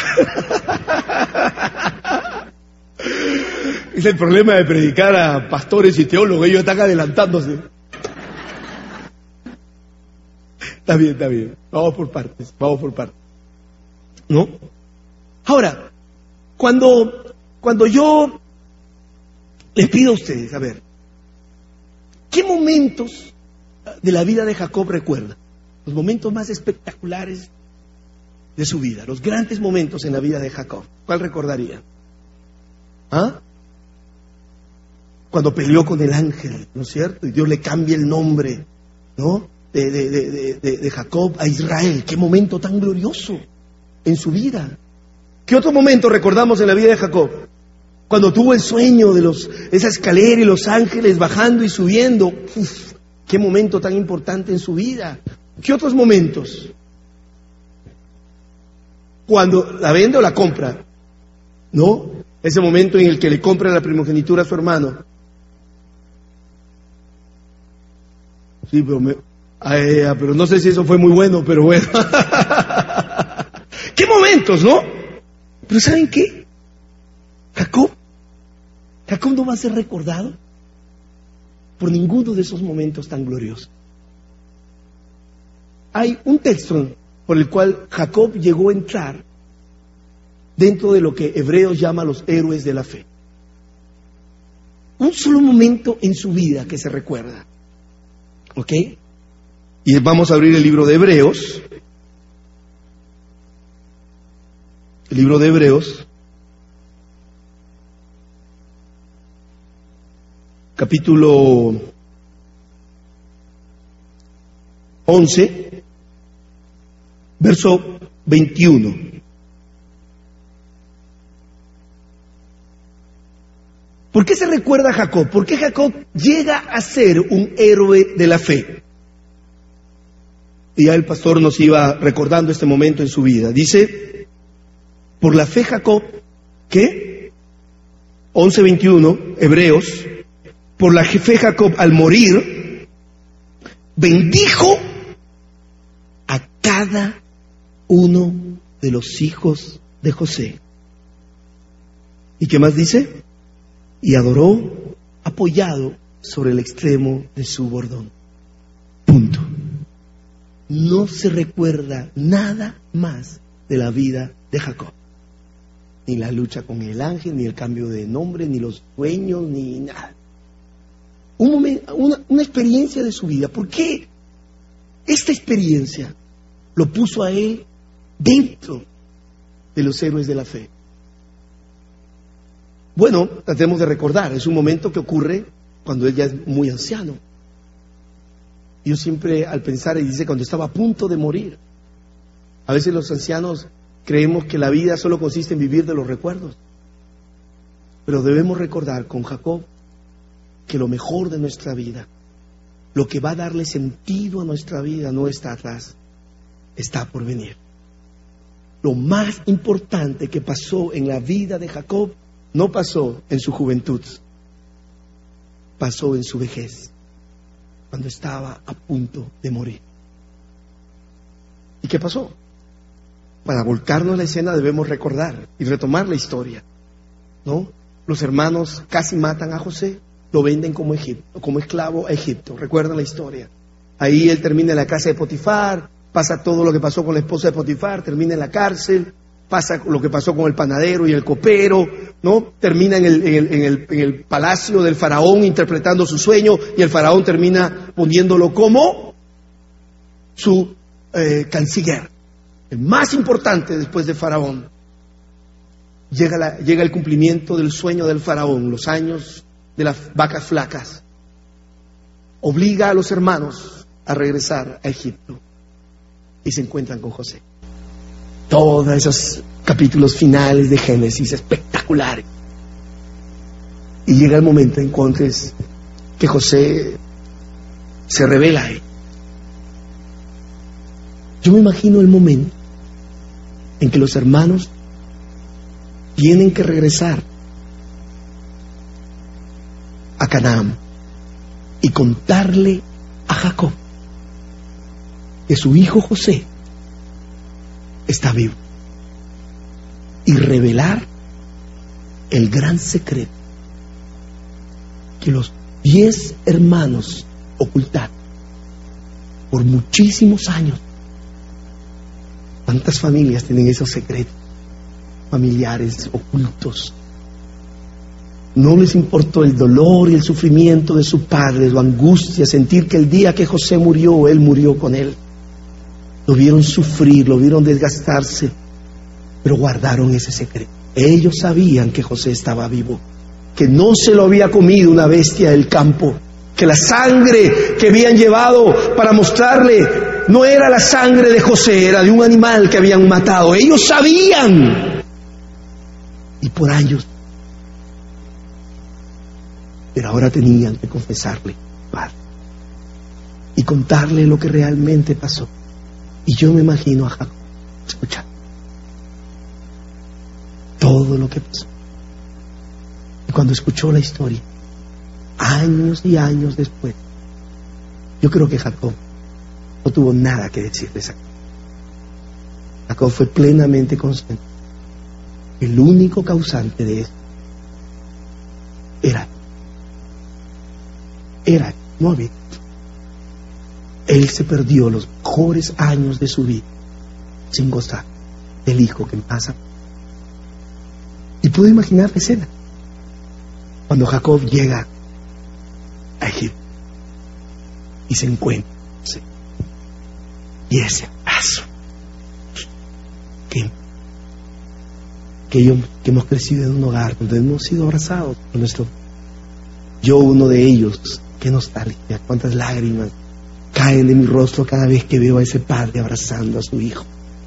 Es el problema de predicar a pastores y teólogos, ellos están adelantándose. Está bien, está bien. Vamos por partes, vamos por partes. ¿No? Ahora, cuando, cuando yo les pido a ustedes, a ver, ¿qué momentos de la vida de Jacob recuerdan? Los momentos más espectaculares de su vida, los grandes momentos en la vida de Jacob. ¿Cuál recordaría? ¿Ah? Cuando peleó con el ángel, ¿no es cierto? Y Dios le cambia el nombre, ¿no? De, de, de, de, de Jacob a Israel. ¡Qué momento tan glorioso en su vida! ¿Qué otro momento recordamos en la vida de Jacob? Cuando tuvo el sueño de los, esa escalera y los ángeles bajando y subiendo. Uf, ¡qué momento tan importante en su vida! ¿Qué otros momentos? Cuando la vende o la compra, ¿no? Ese momento en el que le compra la primogenitura a su hermano. Sí, pero, me, ay, pero no sé si eso fue muy bueno, pero bueno. ¿Qué momentos, no? Pero ¿saben qué? Jacob, Jacob no va a ser recordado por ninguno de esos momentos tan gloriosos. Hay un texto por el cual Jacob llegó a entrar dentro de lo que Hebreos llama los héroes de la fe. Un solo momento en su vida que se recuerda. ¿Ok? Y vamos a abrir el libro de Hebreos. El libro de Hebreos. Capítulo once, verso veintiuno. ¿Por qué se recuerda a Jacob? ¿Por qué Jacob llega a ser un héroe de la fe? Y ya el pastor nos iba recordando este momento en su vida. Dice, por la fe Jacob, ¿qué? once veintiuno, Hebreos, por la fe Jacob al morir, bendijo a cada uno de los hijos de José. ¿Y qué más dice? Y adoró apoyado sobre el extremo de su bordón. Punto. No se recuerda nada más de la vida de Jacob. Ni la lucha con el ángel, ni el cambio de nombre, ni los sueños, ni nada. Un momento, una, una experiencia de su vida. ¿Por qué esta experiencia lo puso a él dentro de los héroes de la fe? Bueno, tratemos de recordar, es un momento que ocurre cuando él ya es muy anciano. Yo siempre al pensar, y dice cuando estaba a punto de morir. A veces los ancianos creemos que la vida solo consiste en vivir de los recuerdos. Pero debemos recordar con Jacob que lo mejor de nuestra vida, lo que va a darle sentido a nuestra vida no está atrás, está por venir. Lo más importante que pasó en la vida de Jacob no pasó en su juventud, pasó en su vejez, cuando estaba a punto de morir. ¿Y qué pasó? Para volcarnos a la escena debemos recordar y retomar la historia, ¿no? Los hermanos casi matan a José, lo venden como, Egipto, como esclavo a Egipto. Recuerdan la historia. Ahí él termina en la casa de Potifar, pasa todo lo que pasó con la esposa de Potifar, termina en la cárcel, pasa lo que pasó con el panadero y el copero, ¿no? Termina en el, en el, en el, en el palacio del faraón interpretando su sueño y el faraón termina poniéndolo como su eh, canciller, el más importante después de faraón. Llega, la, llega el cumplimiento del sueño del faraón, los años de las vacas flacas. Obliga a los hermanos a regresar a Egipto y se encuentran con José. Todos esos capítulos finales de Génesis espectaculares. Y llega el momento entonces que José se revela a él. Yo me imagino el momento en que los hermanos tienen que regresar a Canaán y contarle a Jacob que su hijo José está vivo y revelar el gran secreto que los diez hermanos ocultaron por muchísimos años. ¿Cuántas familias tienen esos secretos familiares ocultos? No les importó el dolor y el sufrimiento de su padre, su angustia, sentir que el día que José murió, él murió con él. Lo vieron sufrir, lo vieron desgastarse, pero guardaron ese secreto. Ellos sabían que José estaba vivo, que no se lo había comido una bestia del campo, que la sangre que habían llevado para mostrarle no era la sangre de José, era de un animal que habían matado. Ellos sabían, y por años. Pero ahora tenían que confesarle, Padre, y contarle lo que realmente pasó. Y yo me imagino a Jacob escuchando todo lo que pasó. Y cuando escuchó la historia, años y años después, yo creo que Jacob no tuvo nada que decirles a Jacob. Jacob fue plenamente consciente. El único causante de eso era Era, no había. Él se perdió los mejores años de su vida sin gozar del hijo que más amó. Y puedo imaginar la escena cuando Jacob llega a Egipto y se encuentra ¿sí? y ese abrazo que, que, yo, que hemos crecido en un hogar donde hemos sido abrazados por nuestro. Yo uno de ellos. Qué nostalgia, cuántas lágrimas caen de mi rostro cada vez que veo a ese padre abrazando a su hijo.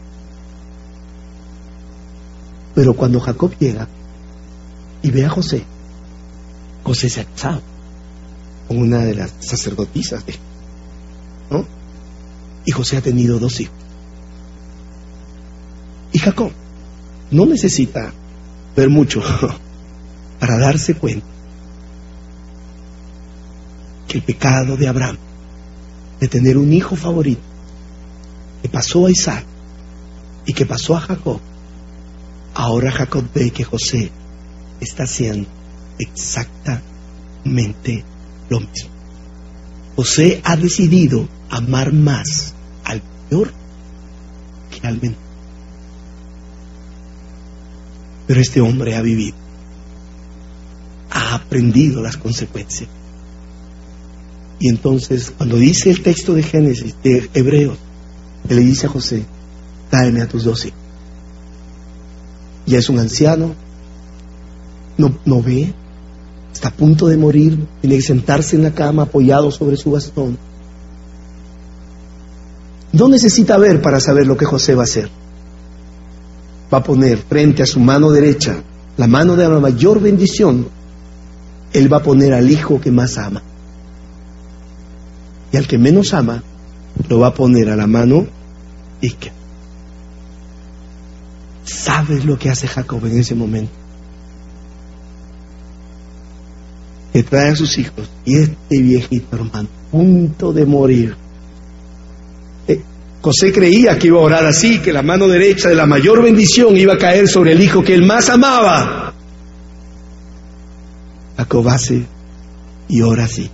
Pero cuando Jacob llega y ve a José, José se ha casado con una de las sacerdotisas, ¿no? Y José ha tenido dos hijos. Y Jacob no necesita ver mucho para darse cuenta que el pecado de Abraham, de tener un hijo favorito, que pasó a Isaac y que pasó a Jacob, ahora Jacob ve que José está haciendo exactamente lo mismo. José ha decidido amar más al mayor que al menor. Pero este hombre ha vivido, ha aprendido las consecuencias. Y entonces, cuando dice el texto de Génesis, de Hebreos, él le dice a José, tráeme a tus dos hijos. Ya es un anciano, no, no ve, está a punto de morir, tiene que sentarse en la cama apoyado sobre su bastón. No necesita ver para saber lo que José va a hacer. Va a poner frente a su mano derecha, la mano de la mayor bendición, él va a poner al hijo que más ama. Y al que menos ama, lo va a poner a la mano izquierda. ¿Sabes lo que hace Jacob en ese momento? Que trae a sus hijos y este viejito hermano, a punto de morir. Eh, José creía que iba a orar así, que la mano derecha de la mayor bendición iba a caer sobre el hijo que él más amaba. Jacob hace y ora así.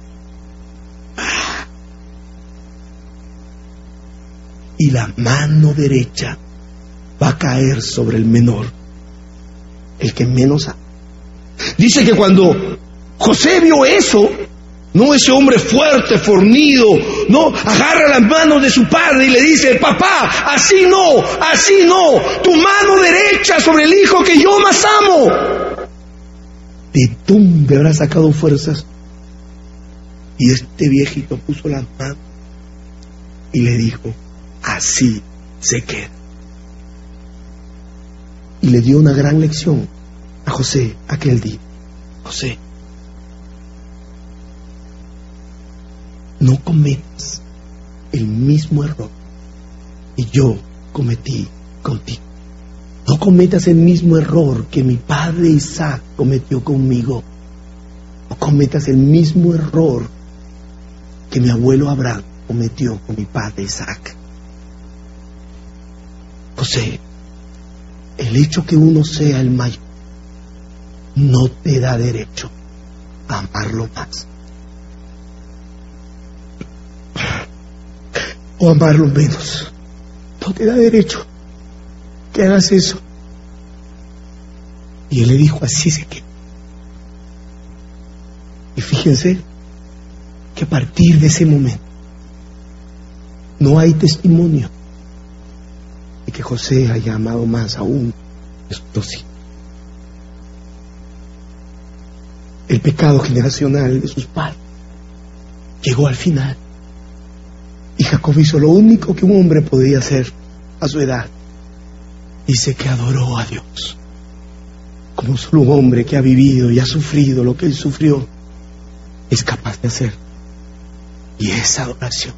Y la mano derecha va a caer sobre el menor, el que menos ama. Dice que cuando José vio eso, no ese hombre fuerte, fornido, no, agarra las manos de su padre y le dice, papá, así no, así no, tu mano derecha sobre el hijo que yo más amo. ¿De dónde habrá sacado fuerzas? Y este viejito puso las manos y le dijo, así se queda. Y le dio una gran lección a José aquel día. José, no cometas el mismo error que yo cometí contigo. No cometas el mismo error que mi padre Isaac cometió conmigo. No cometas el mismo error que mi abuelo Abraham cometió con mi padre Isaac. José, el hecho que uno sea el mayor no te da derecho a amarlo más o amarlo menos. No te da derecho que hagas eso. Y él le dijo, así se quedó. Y fíjense que a partir de ese momento no hay testimonio de que José haya amado más aún a sus dos hijos. El pecado generacional de sus padres llegó al final. Y Jacob hizo lo único que un hombre podía hacer a su edad. Dice que adoró a Dios. Como solo un hombre que ha vivido y ha sufrido lo que él sufrió es capaz de hacer. Y esa adoración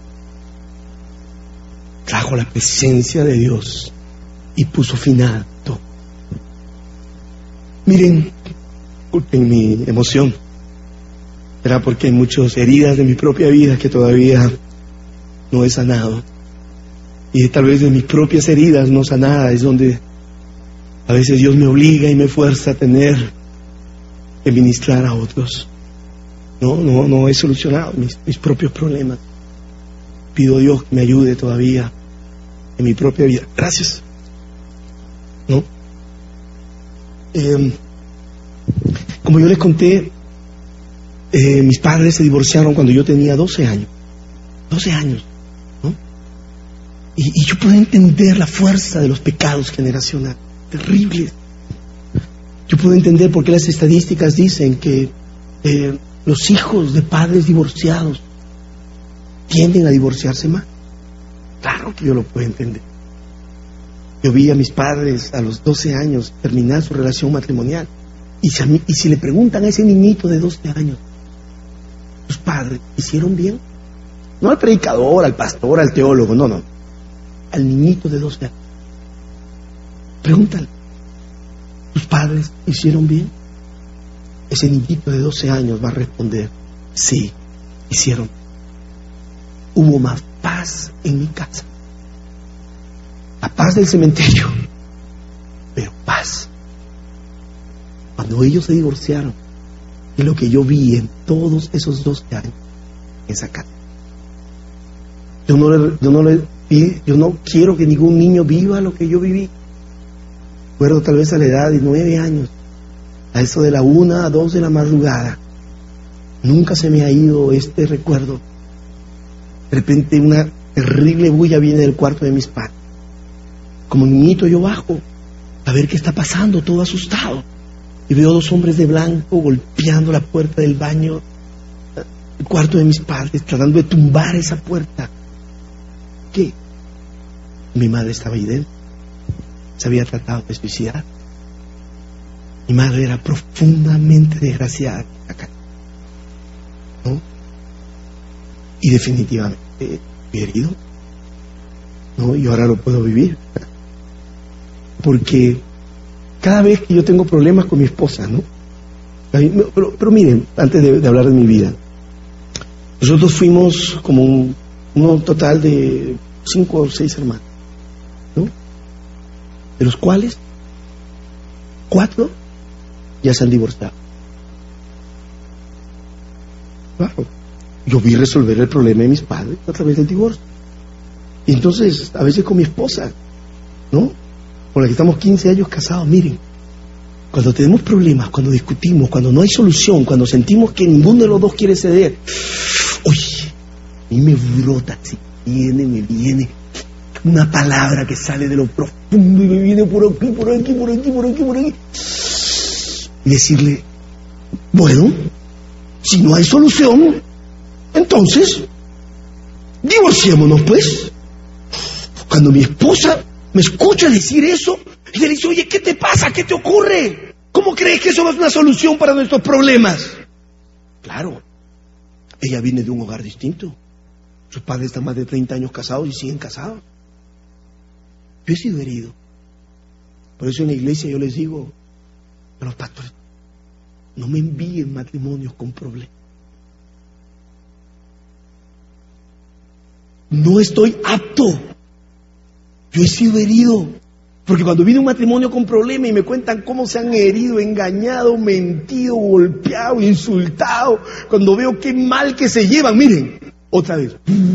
trajo la presencia de Dios y puso final a todo. Miren, disculpen mi emoción. Será porque hay muchas heridas de mi propia vida que todavía no he sanado. Y tal vez de mis propias heridas no sanadas es donde a veces Dios me obliga y me fuerza a tener que ministrar a otros. No, no, no he solucionado mis, mis propios problemas. Pido a Dios que me ayude todavía en mi propia vida. Gracias. ¿No? Eh, como yo les conté, eh, mis padres se divorciaron cuando yo tenía doce años. doce años. ¿No? Y, y yo puedo entender la fuerza de los pecados generacionales. Terribles. Yo puedo entender por qué las estadísticas dicen que eh, los hijos de padres divorciados tienden a divorciarse más. Claro que yo lo puedo entender. Yo vi a mis padres a los doce años terminar su relación matrimonial. Y si, a mí, y si le preguntan a ese niñito de doce años, ¿tus padres hicieron bien? No al predicador, al pastor, al teólogo, no, no. Al niñito de doce años. Pregúntale, ¿tus padres hicieron bien? Ese niñito de doce años va a responder, sí, hicieron. Hubo más paz en mi casa. La paz del cementerio, pero paz. Cuando ellos se divorciaron, es lo que yo vi en todos esos doce años en esa casa. Yo no le, yo no le, yo no quiero que ningún niño viva lo que yo viví. Recuerdo tal vez a la edad de nueve años, a eso de la una a dos de la madrugada, nunca se me ha ido este recuerdo. De repente una terrible bulla viene del cuarto de mis padres. Como niñito yo bajo a ver qué está pasando, todo asustado, y veo dos hombres de blanco golpeando la puerta del baño, el cuarto de mis padres, tratando de tumbar esa puerta. ¿Qué? Mi madre estaba ahí dentro. Se había tratado de suicidar. Mi madre era profundamente desgraciada acá, ¿no? Y definitivamente fui herido, ¿no? Y ahora lo puedo vivir. Porque cada vez que yo tengo problemas con mi esposa, ¿no? Pero, pero miren, antes de, de hablar de mi vida, nosotros fuimos como un, un total de cinco o seis hermanos, ¿no? De los cuales cuatro ya se han divorciado. Claro, yo vi resolver el problema de mis padres a través del divorcio. Y entonces, a veces con mi esposa, ¿no? Con la que estamos quince años casados, miren, cuando tenemos problemas, cuando discutimos, cuando no hay solución, cuando sentimos que ninguno de los dos quiere ceder, oye, a mí me brota, si viene, me viene una palabra que sale de lo profundo y me viene por aquí, por aquí, por aquí, por aquí, por aquí. Y decirle, bueno, si no hay solución, entonces, divorciémonos pues. Cuando mi esposa me escucha decir eso, ella le dice, oye, ¿qué te pasa? ¿Qué te ocurre? ¿Cómo crees que eso es una solución para nuestros problemas? Claro, ella viene de un hogar distinto. Sus padres están más de treinta años casados y siguen casados. Yo he sido herido. Por eso en la iglesia yo les digo a los pastores, no me envíen matrimonios con problemas. No estoy apto. Yo he sido herido. Porque cuando viene un matrimonio con problemas y me cuentan cómo se han herido, engañado, mentido, golpeado, insultado, cuando veo qué mal que se llevan, miren, otra vez.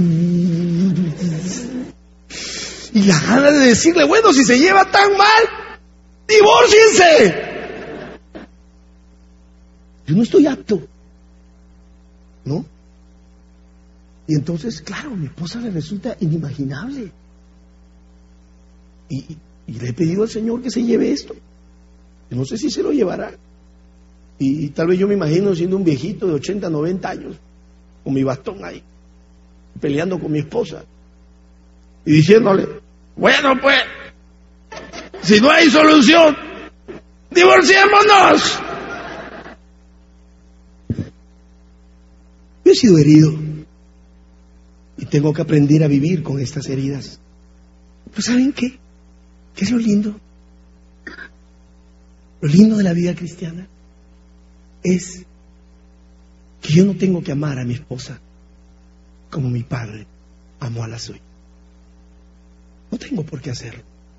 Y la gana de decirle, bueno, si se lleva tan mal, ¡divórciense! Yo no estoy apto, ¿no? Y entonces, claro, a mi esposa le resulta inimaginable. Y, y, y le he pedido al Señor que se lleve esto. Yo no sé si se lo llevará. Y, y tal vez yo me imagino siendo un viejito de ochenta, noventa años, con mi bastón ahí, peleando con mi esposa. Y diciéndole, bueno pues, si no hay solución, divorciémonos. Yo he sido herido. Y tengo que aprender a vivir con estas heridas. Pero ¿saben qué? ¿Qué es lo lindo? Lo lindo de la vida cristiana es que yo no tengo que amar a mi esposa como mi padre amó a la suya. No tengo por qué hacerlo.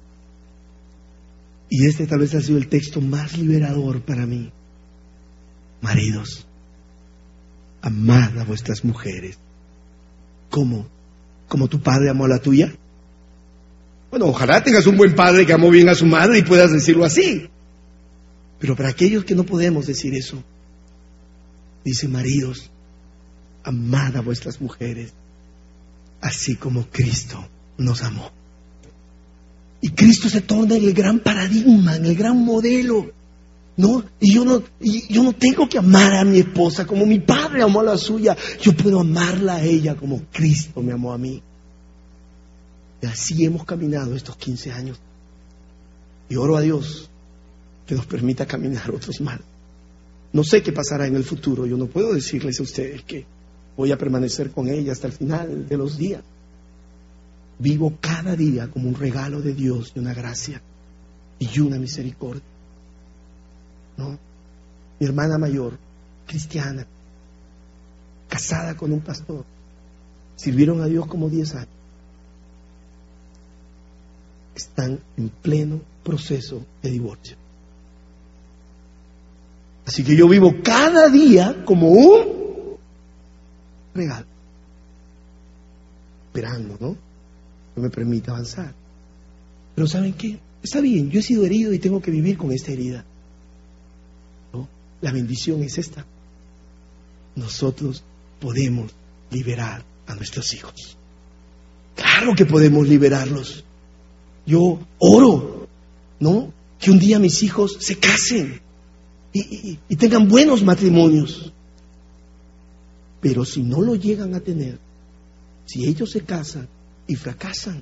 Y este tal vez ha sido el texto más liberador para mí. Maridos, amad a vuestras mujeres. ¿Cómo? ¿Como tu padre amó a la tuya? Bueno, ojalá tengas un buen padre que amó bien a su madre y puedas decirlo así. Pero para aquellos que no podemos decir eso, dice, maridos, amad a vuestras mujeres, así como Cristo nos amó. Y Cristo se torna en el gran paradigma, en el gran modelo, ¿no? Y yo no, y yo no tengo que amar a mi esposa como mi padre amó a la suya. Yo puedo amarla a ella como Cristo me amó a mí. Y así hemos caminado estos quince años. Y oro a Dios que nos permita caminar otros más. No sé qué pasará en el futuro. Yo no puedo decirles a ustedes que voy a permanecer con ella hasta el final de los días. Vivo cada día como un regalo de Dios y una gracia y una misericordia. ¿No? Mi hermana mayor, cristiana, casada con un pastor, sirvieron a Dios como diez años. Están en pleno proceso de divorcio. Así que yo vivo cada día como un regalo, esperando, ¿no? Que me permita avanzar. Pero ¿saben qué? Está bien, yo he sido herido y tengo que vivir con esta herida. ¿No? La bendición es esta. Nosotros podemos liberar a nuestros hijos. Claro que podemos liberarlos. Yo oro, ¿no? Que un día mis hijos se casen y, y, y tengan buenos matrimonios. Pero si no lo llegan a tener, si ellos se casan y fracasan,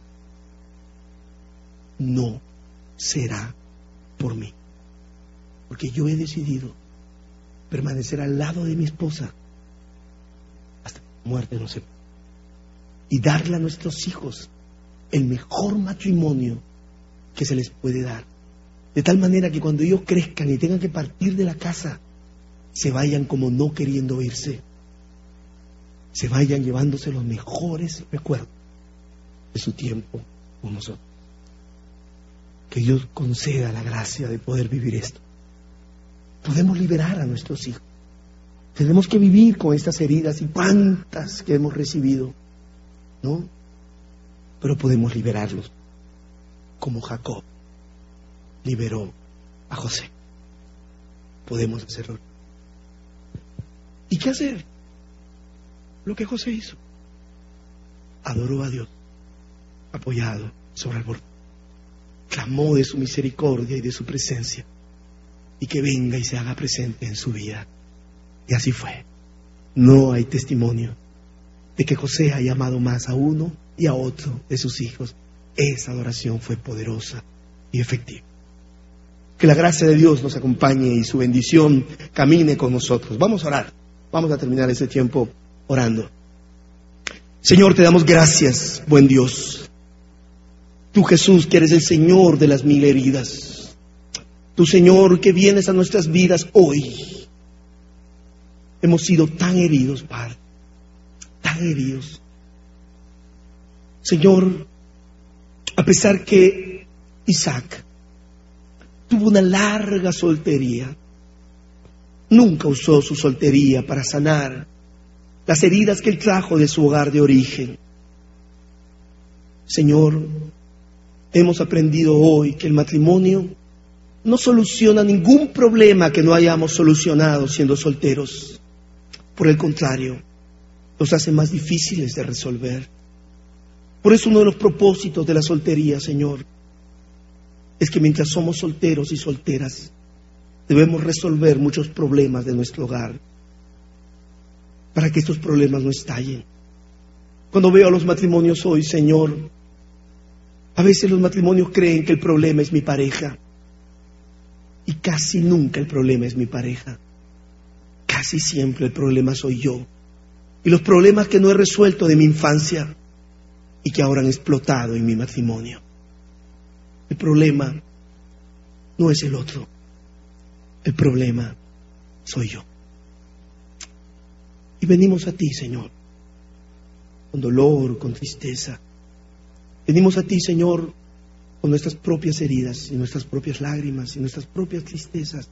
no será por mí. Porque yo he decidido permanecer al lado de mi esposa hasta que la muerte nos separe. Y darle a nuestros hijos el mejor matrimonio que se les puede dar. De tal manera que cuando ellos crezcan y tengan que partir de la casa, se vayan como no queriendo irse. Se vayan llevándose los mejores recuerdos de su tiempo con nosotros. Que Dios conceda la gracia de poder vivir esto. Podemos liberar a nuestros hijos. Tenemos que vivir con estas heridas y cuántas que hemos recibido, ¿no? Pero podemos liberarlos como Jacob liberó a José. Podemos hacerlo. ¿Y qué hacer? Lo que José hizo. Adoró a Dios, apoyado sobre el borde. Clamó de su misericordia y de su presencia, y que venga y se haga presente en su vida. Y así fue. No hay testimonio de que José haya amado más a uno y a otro de sus hijos. Esa adoración fue poderosa y efectiva. Que la gracia de Dios nos acompañe y su bendición camine con nosotros. Vamos a orar. Vamos a terminar este tiempo orando. Señor, te damos gracias, buen Dios. Tú, Jesús, que eres el Señor de las mil heridas. Tú, Señor, que vienes a nuestras vidas hoy. Hemos sido tan heridos, Padre, tan heridos. Señor, a pesar que Isaac tuvo una larga soltería, nunca usó su soltería para sanar las heridas que él trajo de su hogar de origen. Señor, hemos aprendido hoy que el matrimonio no soluciona ningún problema que no hayamos solucionado siendo solteros. Por el contrario, los hace más difíciles de resolver. Por eso uno de los propósitos de la soltería, Señor, es que mientras somos solteros y solteras, debemos resolver muchos problemas de nuestro hogar, para que estos problemas no estallen. Cuando veo a los matrimonios hoy, Señor, a veces los matrimonios creen que el problema es mi pareja, y casi nunca el problema es mi pareja. Casi siempre el problema soy yo, y los problemas que no he resuelto de mi infancia y que ahora han explotado en mi matrimonio. El problema no es el otro, el problema soy yo. Y venimos a ti, Señor, con dolor, con tristeza. Venimos a ti, Señor, con nuestras propias heridas y nuestras propias lágrimas y nuestras propias tristezas.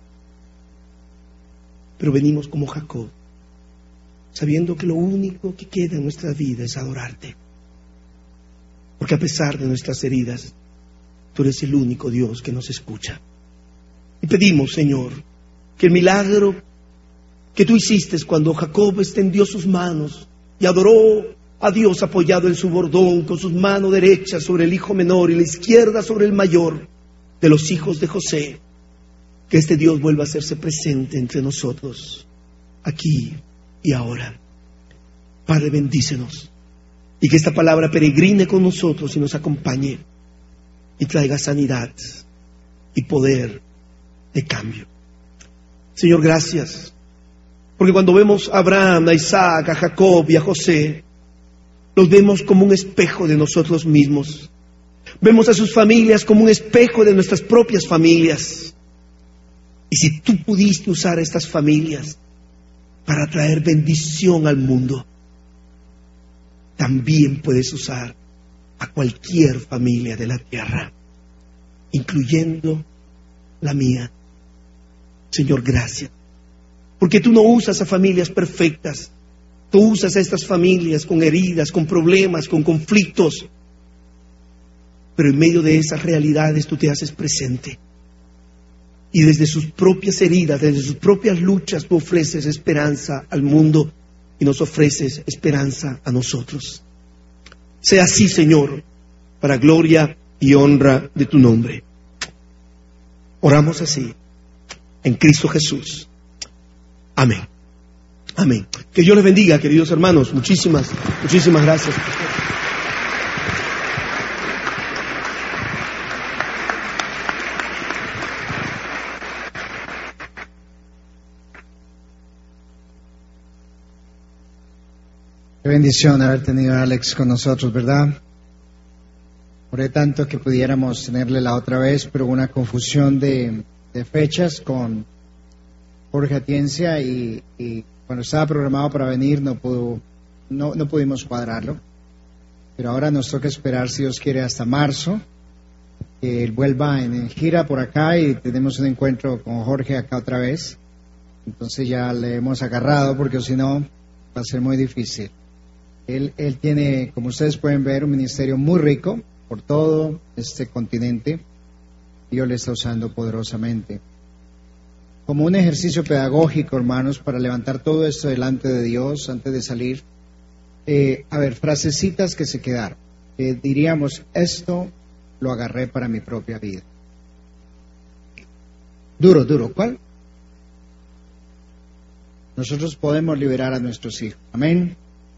Pero venimos como Jacob, sabiendo que lo único que queda en nuestra vida es adorarte. Porque a pesar de nuestras heridas, tú eres el único Dios que nos escucha. Y pedimos, Señor, que el milagro que tú hiciste cuando Jacob extendió sus manos y adoró a Dios apoyado en su bordón, con sus manos derechas sobre el hijo menor y la izquierda sobre el mayor de los hijos de José, que este Dios vuelva a hacerse presente entre nosotros, aquí y ahora. Padre, bendícenos, y que esta palabra peregrine con nosotros y nos acompañe, y traiga sanidad y poder de cambio. Señor, gracias, porque cuando vemos a Abraham, a Isaac, a Jacob y a José, los vemos como un espejo de nosotros mismos. Vemos a sus familias como un espejo de nuestras propias familias. Y si tú pudiste usar a estas familias para traer bendición al mundo, también puedes usar a cualquier familia de la tierra, incluyendo la mía. Señor, gracias, porque tú no usas a familias perfectas. Tú usas a estas familias con heridas, con problemas, con conflictos, pero en medio de esas realidades tú te haces presente. Y desde sus propias heridas, desde sus propias luchas, tú ofreces esperanza al mundo y nos ofreces esperanza a nosotros. Sea así, Señor, para gloria y honra de tu nombre. Oramos así, en Cristo Jesús. Amén. Amén. Que Dios les bendiga, queridos hermanos. Muchísimas, muchísimas gracias. Qué bendición haber tenido a Alex con nosotros, ¿verdad? Oré tanto que pudiéramos tenerle la otra vez, pero una confusión de, de fechas con Jorge Atienza y, y cuando estaba programado para venir no pudo, no, no pudimos cuadrarlo. Pero ahora nos toca esperar, si Dios quiere, hasta marzo, que él vuelva en, en gira por acá y tenemos un encuentro con Jorge acá otra vez. Entonces ya le hemos agarrado, porque si no va a ser muy difícil. Él, él tiene, como ustedes pueden ver, un ministerio muy rico por todo este continente. Dios le está usando poderosamente. Como un ejercicio pedagógico, hermanos, para levantar todo esto delante de Dios antes de salir. Eh, a ver, frasecitas que se quedaron. Eh, diríamos, esto lo agarré para mi propia vida. Duro, duro. ¿Cuál? Nosotros podemos liberar a nuestros hijos. Amén.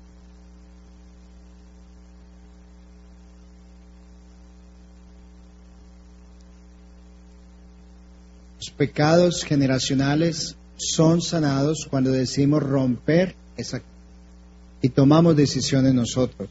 Los pecados generacionales son sanados cuando decimos romper esa. y tomamos decisiones nosotros.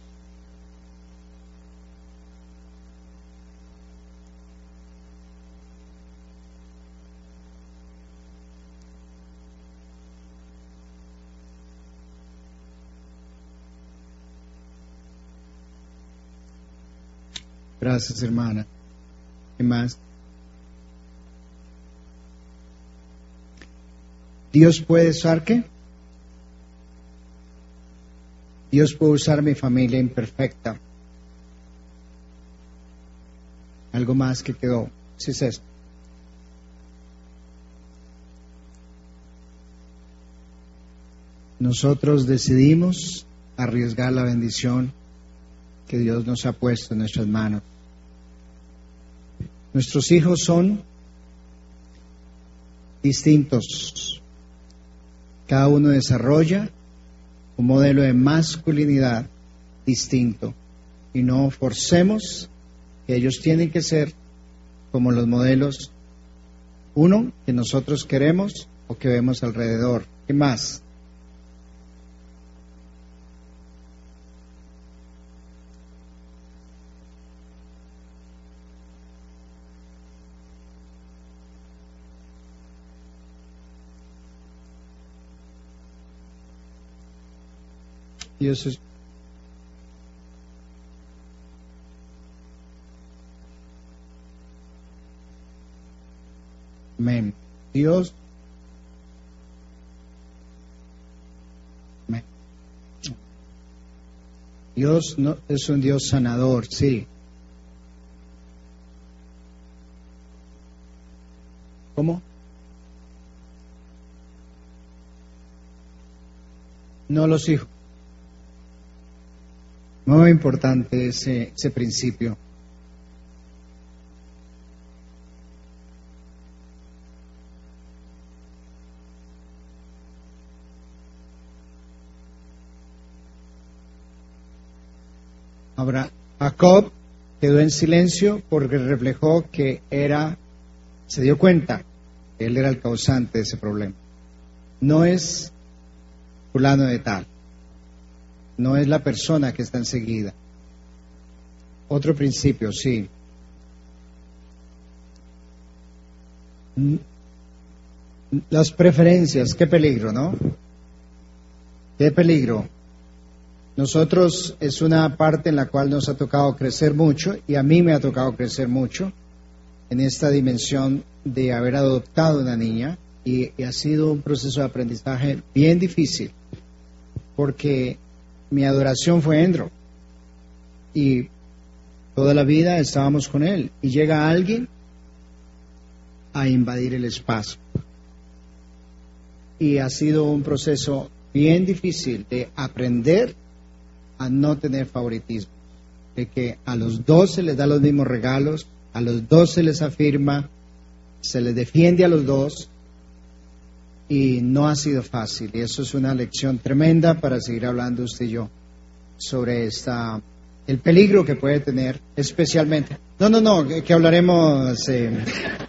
Gracias, hermana. ¿Qué más? ¿Dios puede usar qué? Dios puede usar mi familia imperfecta. Algo más que quedó. ¿Sí es esto? Nosotros decidimos arriesgar la bendición que Dios nos ha puesto en nuestras manos. Nuestros hijos son distintos. Cada uno desarrolla un modelo de masculinidad distinto y no forcemos que ellos tienen que ser como los modelos, uno, que nosotros queremos o que vemos alrededor. ¿Qué más? Dios es... Amén. Dios. Amén. Dios no, es un Dios sanador, sí. ¿Cómo? No los hijos. Muy importante ese, ese principio. Ahora, Jacob quedó en silencio porque reflejó que era, se dio cuenta que él era el causante de ese problema. No es fulano de tal. No es la persona que está enseguida. Otro principio, sí. Las preferencias, qué peligro, ¿no? Qué peligro. Nosotros es una parte en la cual nos ha tocado crecer mucho, y a mí me ha tocado crecer mucho en esta dimensión de haber adoptado una niña, y, y ha sido un proceso de aprendizaje bien difícil, porque mi adoración fue Endro y toda la vida estábamos con él, y llega alguien a invadir el espacio, y ha sido un proceso bien difícil de aprender a no tener favoritismo, de que a los dos se les da los mismos regalos, a los dos se les afirma, se les defiende a los dos, y no ha sido fácil, y eso es una lección tremenda para seguir hablando usted y yo sobre esta, el peligro que puede tener, especialmente, no, no, no, que, que hablaremos eh,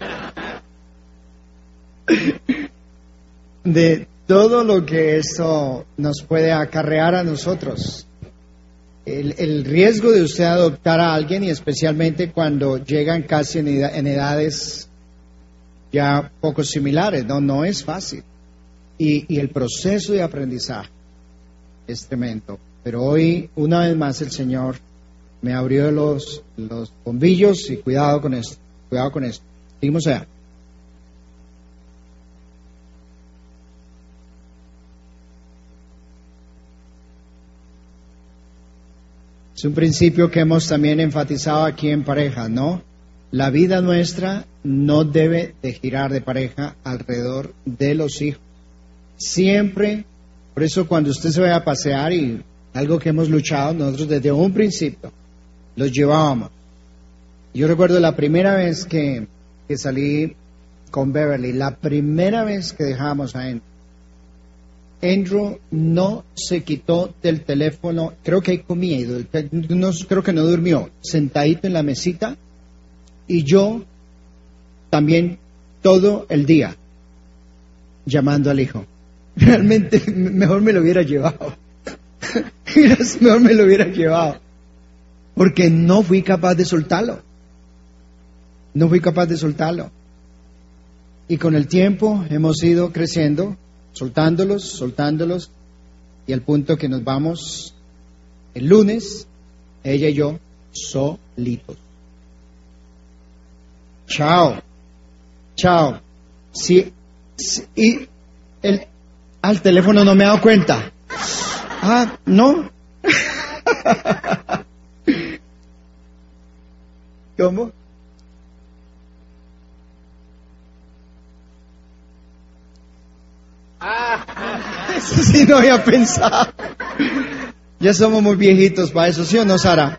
de todo lo que eso nos puede acarrear a nosotros, el, el riesgo de usted adoptar a alguien, y especialmente cuando llegan casi en, edad, en edades ya poco similares, no, no es fácil. Y, y el proceso de aprendizaje es tremendo. Pero hoy, una vez más, el Señor me abrió los, los bombillos, y cuidado con esto, cuidado con esto. Seguimos allá. Es un principio que hemos también enfatizado aquí en pareja, ¿no? La vida nuestra no debe de girar de pareja alrededor de los hijos. Siempre, por eso cuando usted se vaya a pasear, y algo que hemos luchado nosotros desde un principio, los llevábamos. Yo recuerdo la primera vez que, que salí con Beverly, la primera vez que dejábamos a Andrew, Andrew no se quitó del teléfono, creo que ahí comía, no, creo que no durmió, sentadito en la mesita, y yo también todo el día llamando al hijo. Realmente mejor me lo hubiera llevado. Y el Señor me lo hubiera llevado. Porque no fui capaz de soltarlo. No fui capaz de soltarlo. Y con el tiempo hemos ido creciendo, soltándolos, soltándolos, y al punto que nos vamos el lunes, ella y yo, solitos. Chao. Chao. Sí, sí, y el, al teléfono no me he dado cuenta. Ah, no. ¿Cómo? Ah, eso sí no había pensado. Ya somos muy viejitos para eso, ¿sí o no, Sara?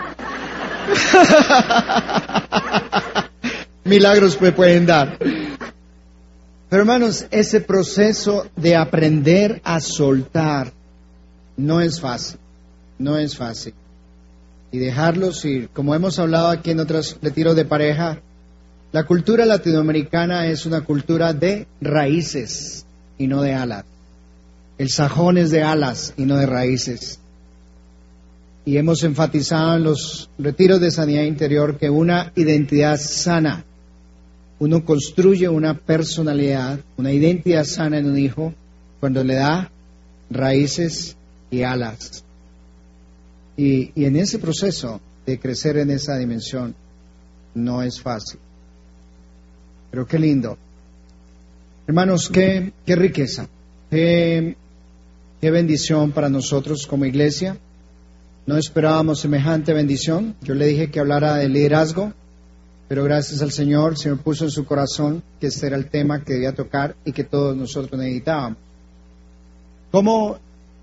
Milagros me pueden dar. Pero hermanos, ese proceso de aprender a soltar no es fácil, no es fácil. Y dejarlos ir, como hemos hablado aquí en otros retiros de pareja, la cultura latinoamericana es una cultura de raíces y no de alas. El sajón es de alas y no de raíces. Y hemos enfatizado en los retiros de sanidad interior que una identidad sana, uno construye una personalidad, una identidad sana en un hijo cuando le da raíces y alas. Y, y en ese proceso de crecer en esa dimensión no es fácil. Pero qué lindo. Hermanos, qué, qué riqueza, qué, qué bendición para nosotros como iglesia. No esperábamos semejante bendición. Yo le dije que hablara de liderazgo, pero gracias al Señor se me puso en su corazón que este era el tema que debía tocar y que todos nosotros necesitábamos. ¿Cómo?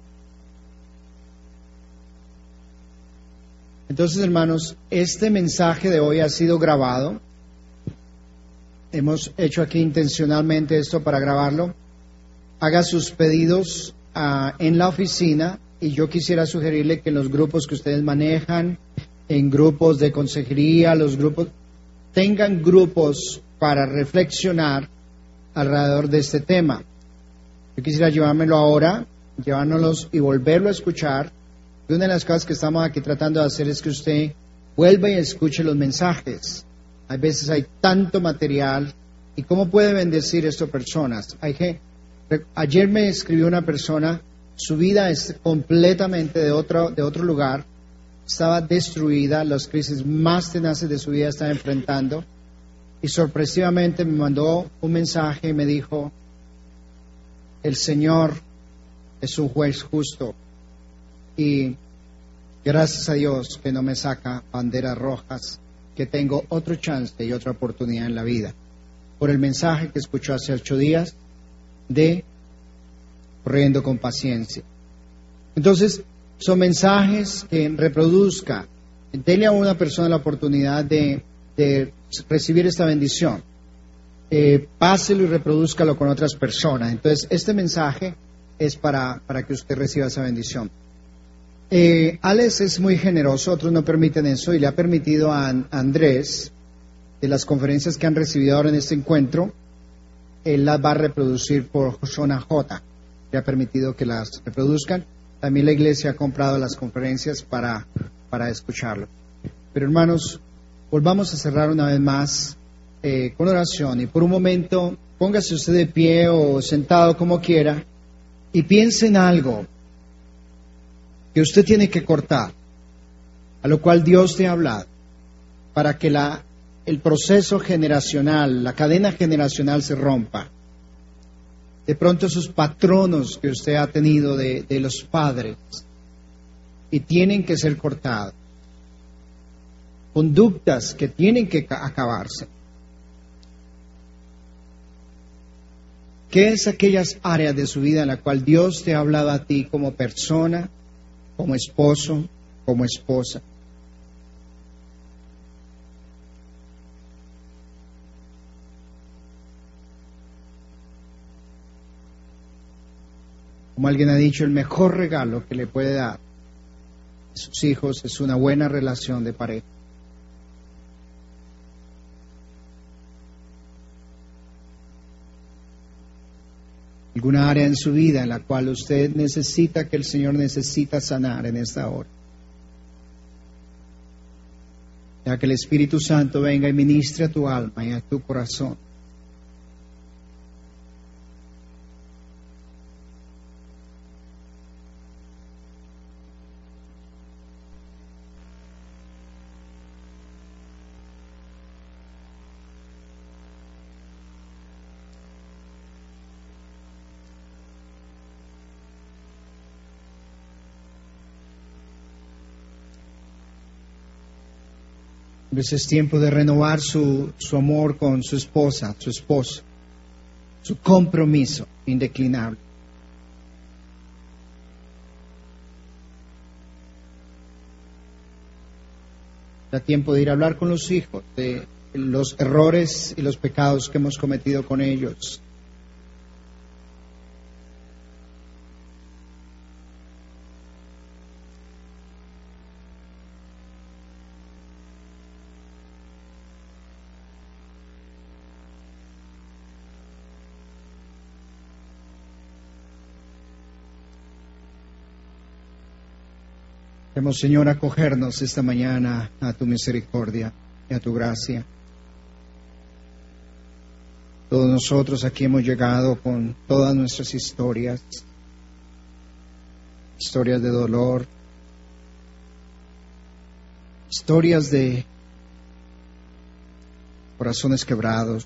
Entonces, hermanos, este mensaje de hoy ha sido grabado. Hemos hecho aquí intencionalmente esto para grabarlo. Haga sus pedidos uh, en la oficina. Y yo quisiera sugerirle que en los grupos que ustedes manejan, en grupos de consejería, los grupos, tengan grupos para reflexionar alrededor de este tema. Yo quisiera llevármelo ahora, llevárnoslos y volverlo a escuchar. Y una de las cosas que estamos aquí tratando de hacer es que usted vuelva y escuche los mensajes. A veces hay tanto material. ¿Y cómo puede bendecir esto a personas? Hay que, ayer me escribió una persona. Su vida es completamente de otro, de otro lugar, estaba destruida, las crisis más tenaces de su vida estaba enfrentando, y sorpresivamente me mandó un mensaje y me dijo, el Señor es un juez justo, y gracias a Dios que no me saca banderas rojas, que tengo otro chance y otra oportunidad en la vida, por el mensaje que escuchó hace ocho días de corriendo con paciencia. Entonces, son mensajes que reproduzca. Dele a una persona la oportunidad de, de recibir esta bendición. Eh, páselo y reprodúzcalo con otras personas. Entonces, este mensaje es para, para que usted reciba esa bendición. Eh, Alex es muy generoso, otros no permiten eso, y le ha permitido a, a Andrés, de las conferencias que han recibido ahora en este encuentro, él las va a reproducir por zona J. Le ha permitido que las reproduzcan. También la iglesia ha comprado las conferencias para, para escucharlo. Pero hermanos, volvamos a cerrar una vez más eh, con oración. Y por un momento, póngase usted de pie o sentado como quiera y piense en algo que usted tiene que cortar, a lo cual Dios te ha hablado, para que la, el proceso generacional, la cadena generacional se rompa. De pronto esos patronos que usted ha tenido de, de los padres y tienen que ser cortados. Conductas que tienen que acabarse. ¿Qué es aquellas áreas de su vida en la cual Dios te ha hablado a ti como persona, como esposo, como esposa? Como alguien ha dicho, el mejor regalo que le puede dar a sus hijos es una buena relación de pareja. El alguna área en su vida en la cual usted necesita, que el Señor necesita sanar en esta hora. Ya que el Espíritu Santo venga y ministre a tu alma y a tu corazón. A veces es tiempo de renovar su, su amor con su esposa, su esposo, su compromiso indeclinable. Da tiempo de ir a hablar con los hijos de los errores y los pecados que hemos cometido con ellos. Queremos, Señor, acogernos esta mañana a tu misericordia y a tu gracia. Todos nosotros aquí hemos llegado con todas nuestras historias, historias de dolor, historias de corazones quebrados.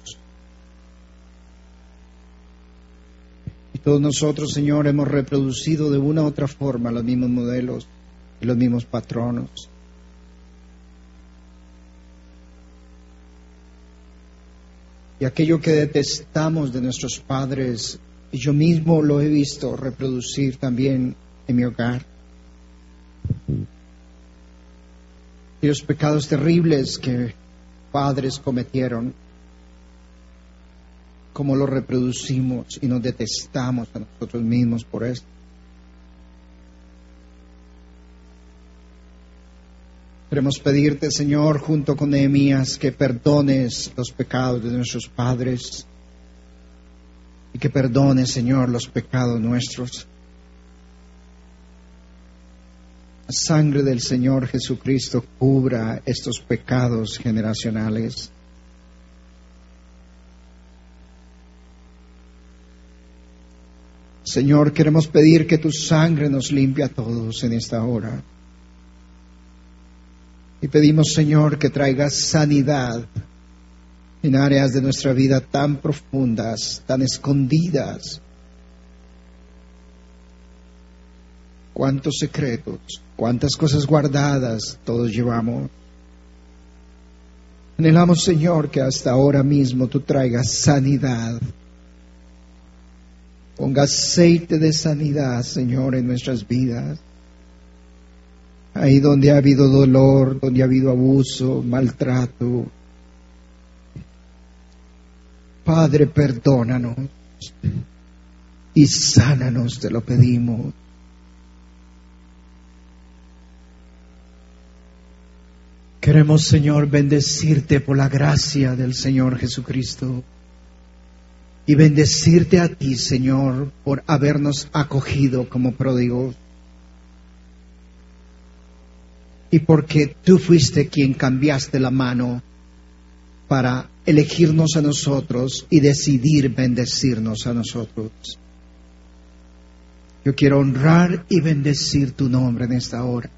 Y todos nosotros, Señor, hemos reproducido de una u otra forma los mismos modelos y los mismos patronos. Y aquello que detestamos de nuestros padres, y yo mismo lo he visto reproducir también en mi hogar. Y los pecados terribles que padres cometieron, cómo los reproducimos y nos detestamos a nosotros mismos por esto. Queremos pedirte, Señor, junto con Nehemías, que perdones los pecados de nuestros padres y que perdones, Señor, los pecados nuestros. La sangre del Señor Jesucristo cubra estos pecados generacionales. Señor, queremos pedir que tu sangre nos limpie a todos en esta hora. Y pedimos, Señor, que traigas sanidad en áreas de nuestra vida tan profundas, tan escondidas. Cuántos secretos, cuántas cosas guardadas todos llevamos. Anhelamos, Señor, que hasta ahora mismo tú traigas sanidad. Ponga aceite de sanidad, Señor, en nuestras vidas. Ahí donde ha habido dolor, donde ha habido abuso, maltrato. Padre, perdónanos y sánanos, te lo pedimos. Queremos, Señor, bendecirte por la gracia del Señor Jesucristo y bendecirte a ti, Señor, por habernos acogido como pródigos. Y porque tú fuiste quien cambiaste la mano para elegirnos a nosotros y decidir bendecirnos a nosotros. Yo quiero honrar y bendecir tu nombre en esta hora.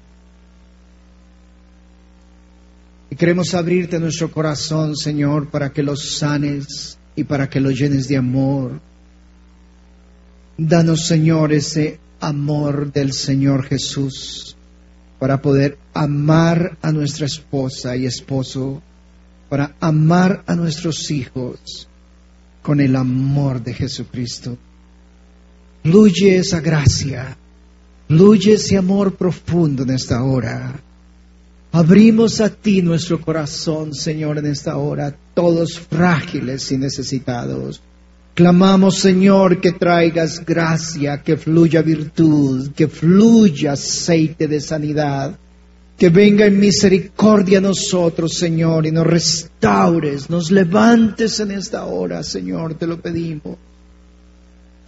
Y queremos abrirte nuestro corazón, Señor, para que los sanes y para que los llenes de amor. Danos, Señor, ese amor del Señor Jesús, para poder amar a nuestra esposa y esposo, para amar a nuestros hijos con el amor de Jesucristo. Fluye esa gracia, fluye ese amor profundo en esta hora. Abrimos a ti nuestro corazón, Señor, en esta hora, todos frágiles y necesitados. Clamamos, Señor, que traigas gracia, que fluya virtud, que fluya aceite de sanidad, que venga en misericordia a nosotros, Señor, y nos restaures, nos levantes en esta hora, Señor, te lo pedimos.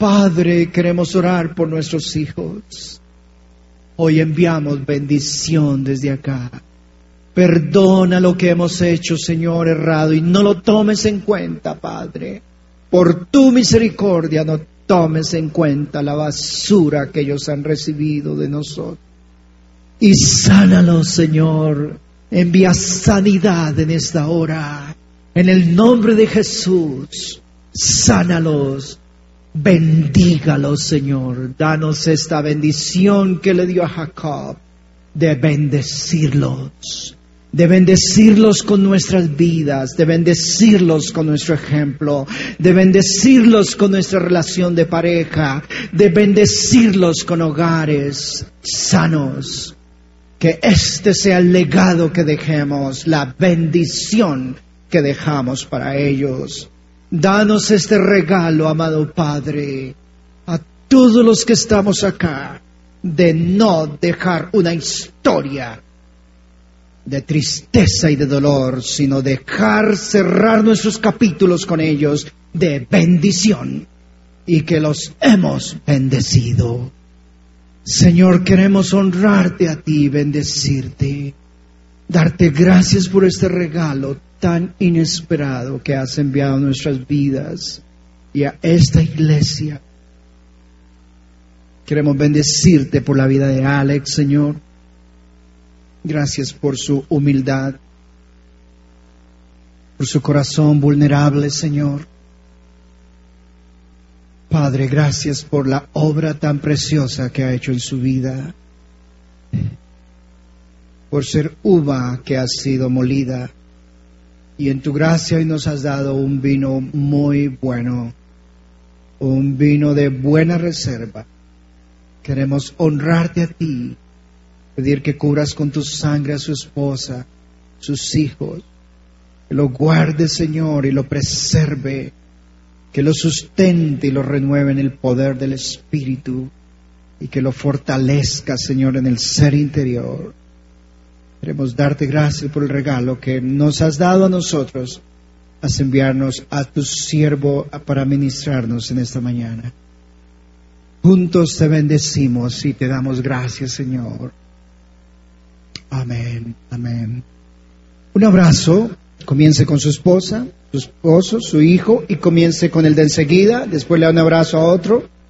Padre, queremos orar por nuestros hijos. Hoy enviamos bendición desde acá. Perdona lo que hemos hecho, Señor, errado, y no lo tomes en cuenta, Padre. Por tu misericordia no tomes en cuenta la basura que ellos han recibido de nosotros. Y sánalos, Señor. Envía sanidad en esta hora. En el nombre de Jesús, sánalos. Bendígalos, Señor. Danos esta bendición que le dio a Jacob, de bendecirlos, de bendecirlos con nuestras vidas, de bendecirlos con nuestro ejemplo, de bendecirlos con nuestra relación de pareja, de bendecirlos con hogares sanos. Que este sea el legado que dejemos, la bendición que dejamos para ellos. Danos este regalo, amado Padre, a todos los que estamos acá, de no dejar una historia de tristeza y de dolor, sino dejar cerrar nuestros capítulos con ellos de bendición, y que los hemos bendecido. Señor, queremos honrarte a ti y bendecirte, darte gracias por este regalo tan inesperado que has enviado a nuestras vidas y a esta iglesia. Queremos bendecirte por la vida de Alex, Señor. Gracias por su humildad, por su corazón vulnerable, Señor. Padre, gracias por la obra tan preciosa que ha hecho en su vida, por ser uva que ha sido molida. Y en tu gracia hoy nos has dado un vino muy bueno, un vino de buena reserva. Queremos honrarte a ti, pedir que cubras con tu sangre a su esposa, sus hijos, que lo guarde, Señor, y lo preserve, que lo sustente y lo renueve en el poder del Espíritu, y que lo fortalezca, Señor, en el ser interior. Queremos darte gracias por el regalo que nos has dado a nosotros, haz enviarnos a tu siervo para ministrarnos en esta mañana. Juntos te bendecimos y te damos gracias, Señor. Amén, amén. Un abrazo. Comience con su esposa, su esposo, su hijo, y comience con el de enseguida. Después le da un abrazo a otro.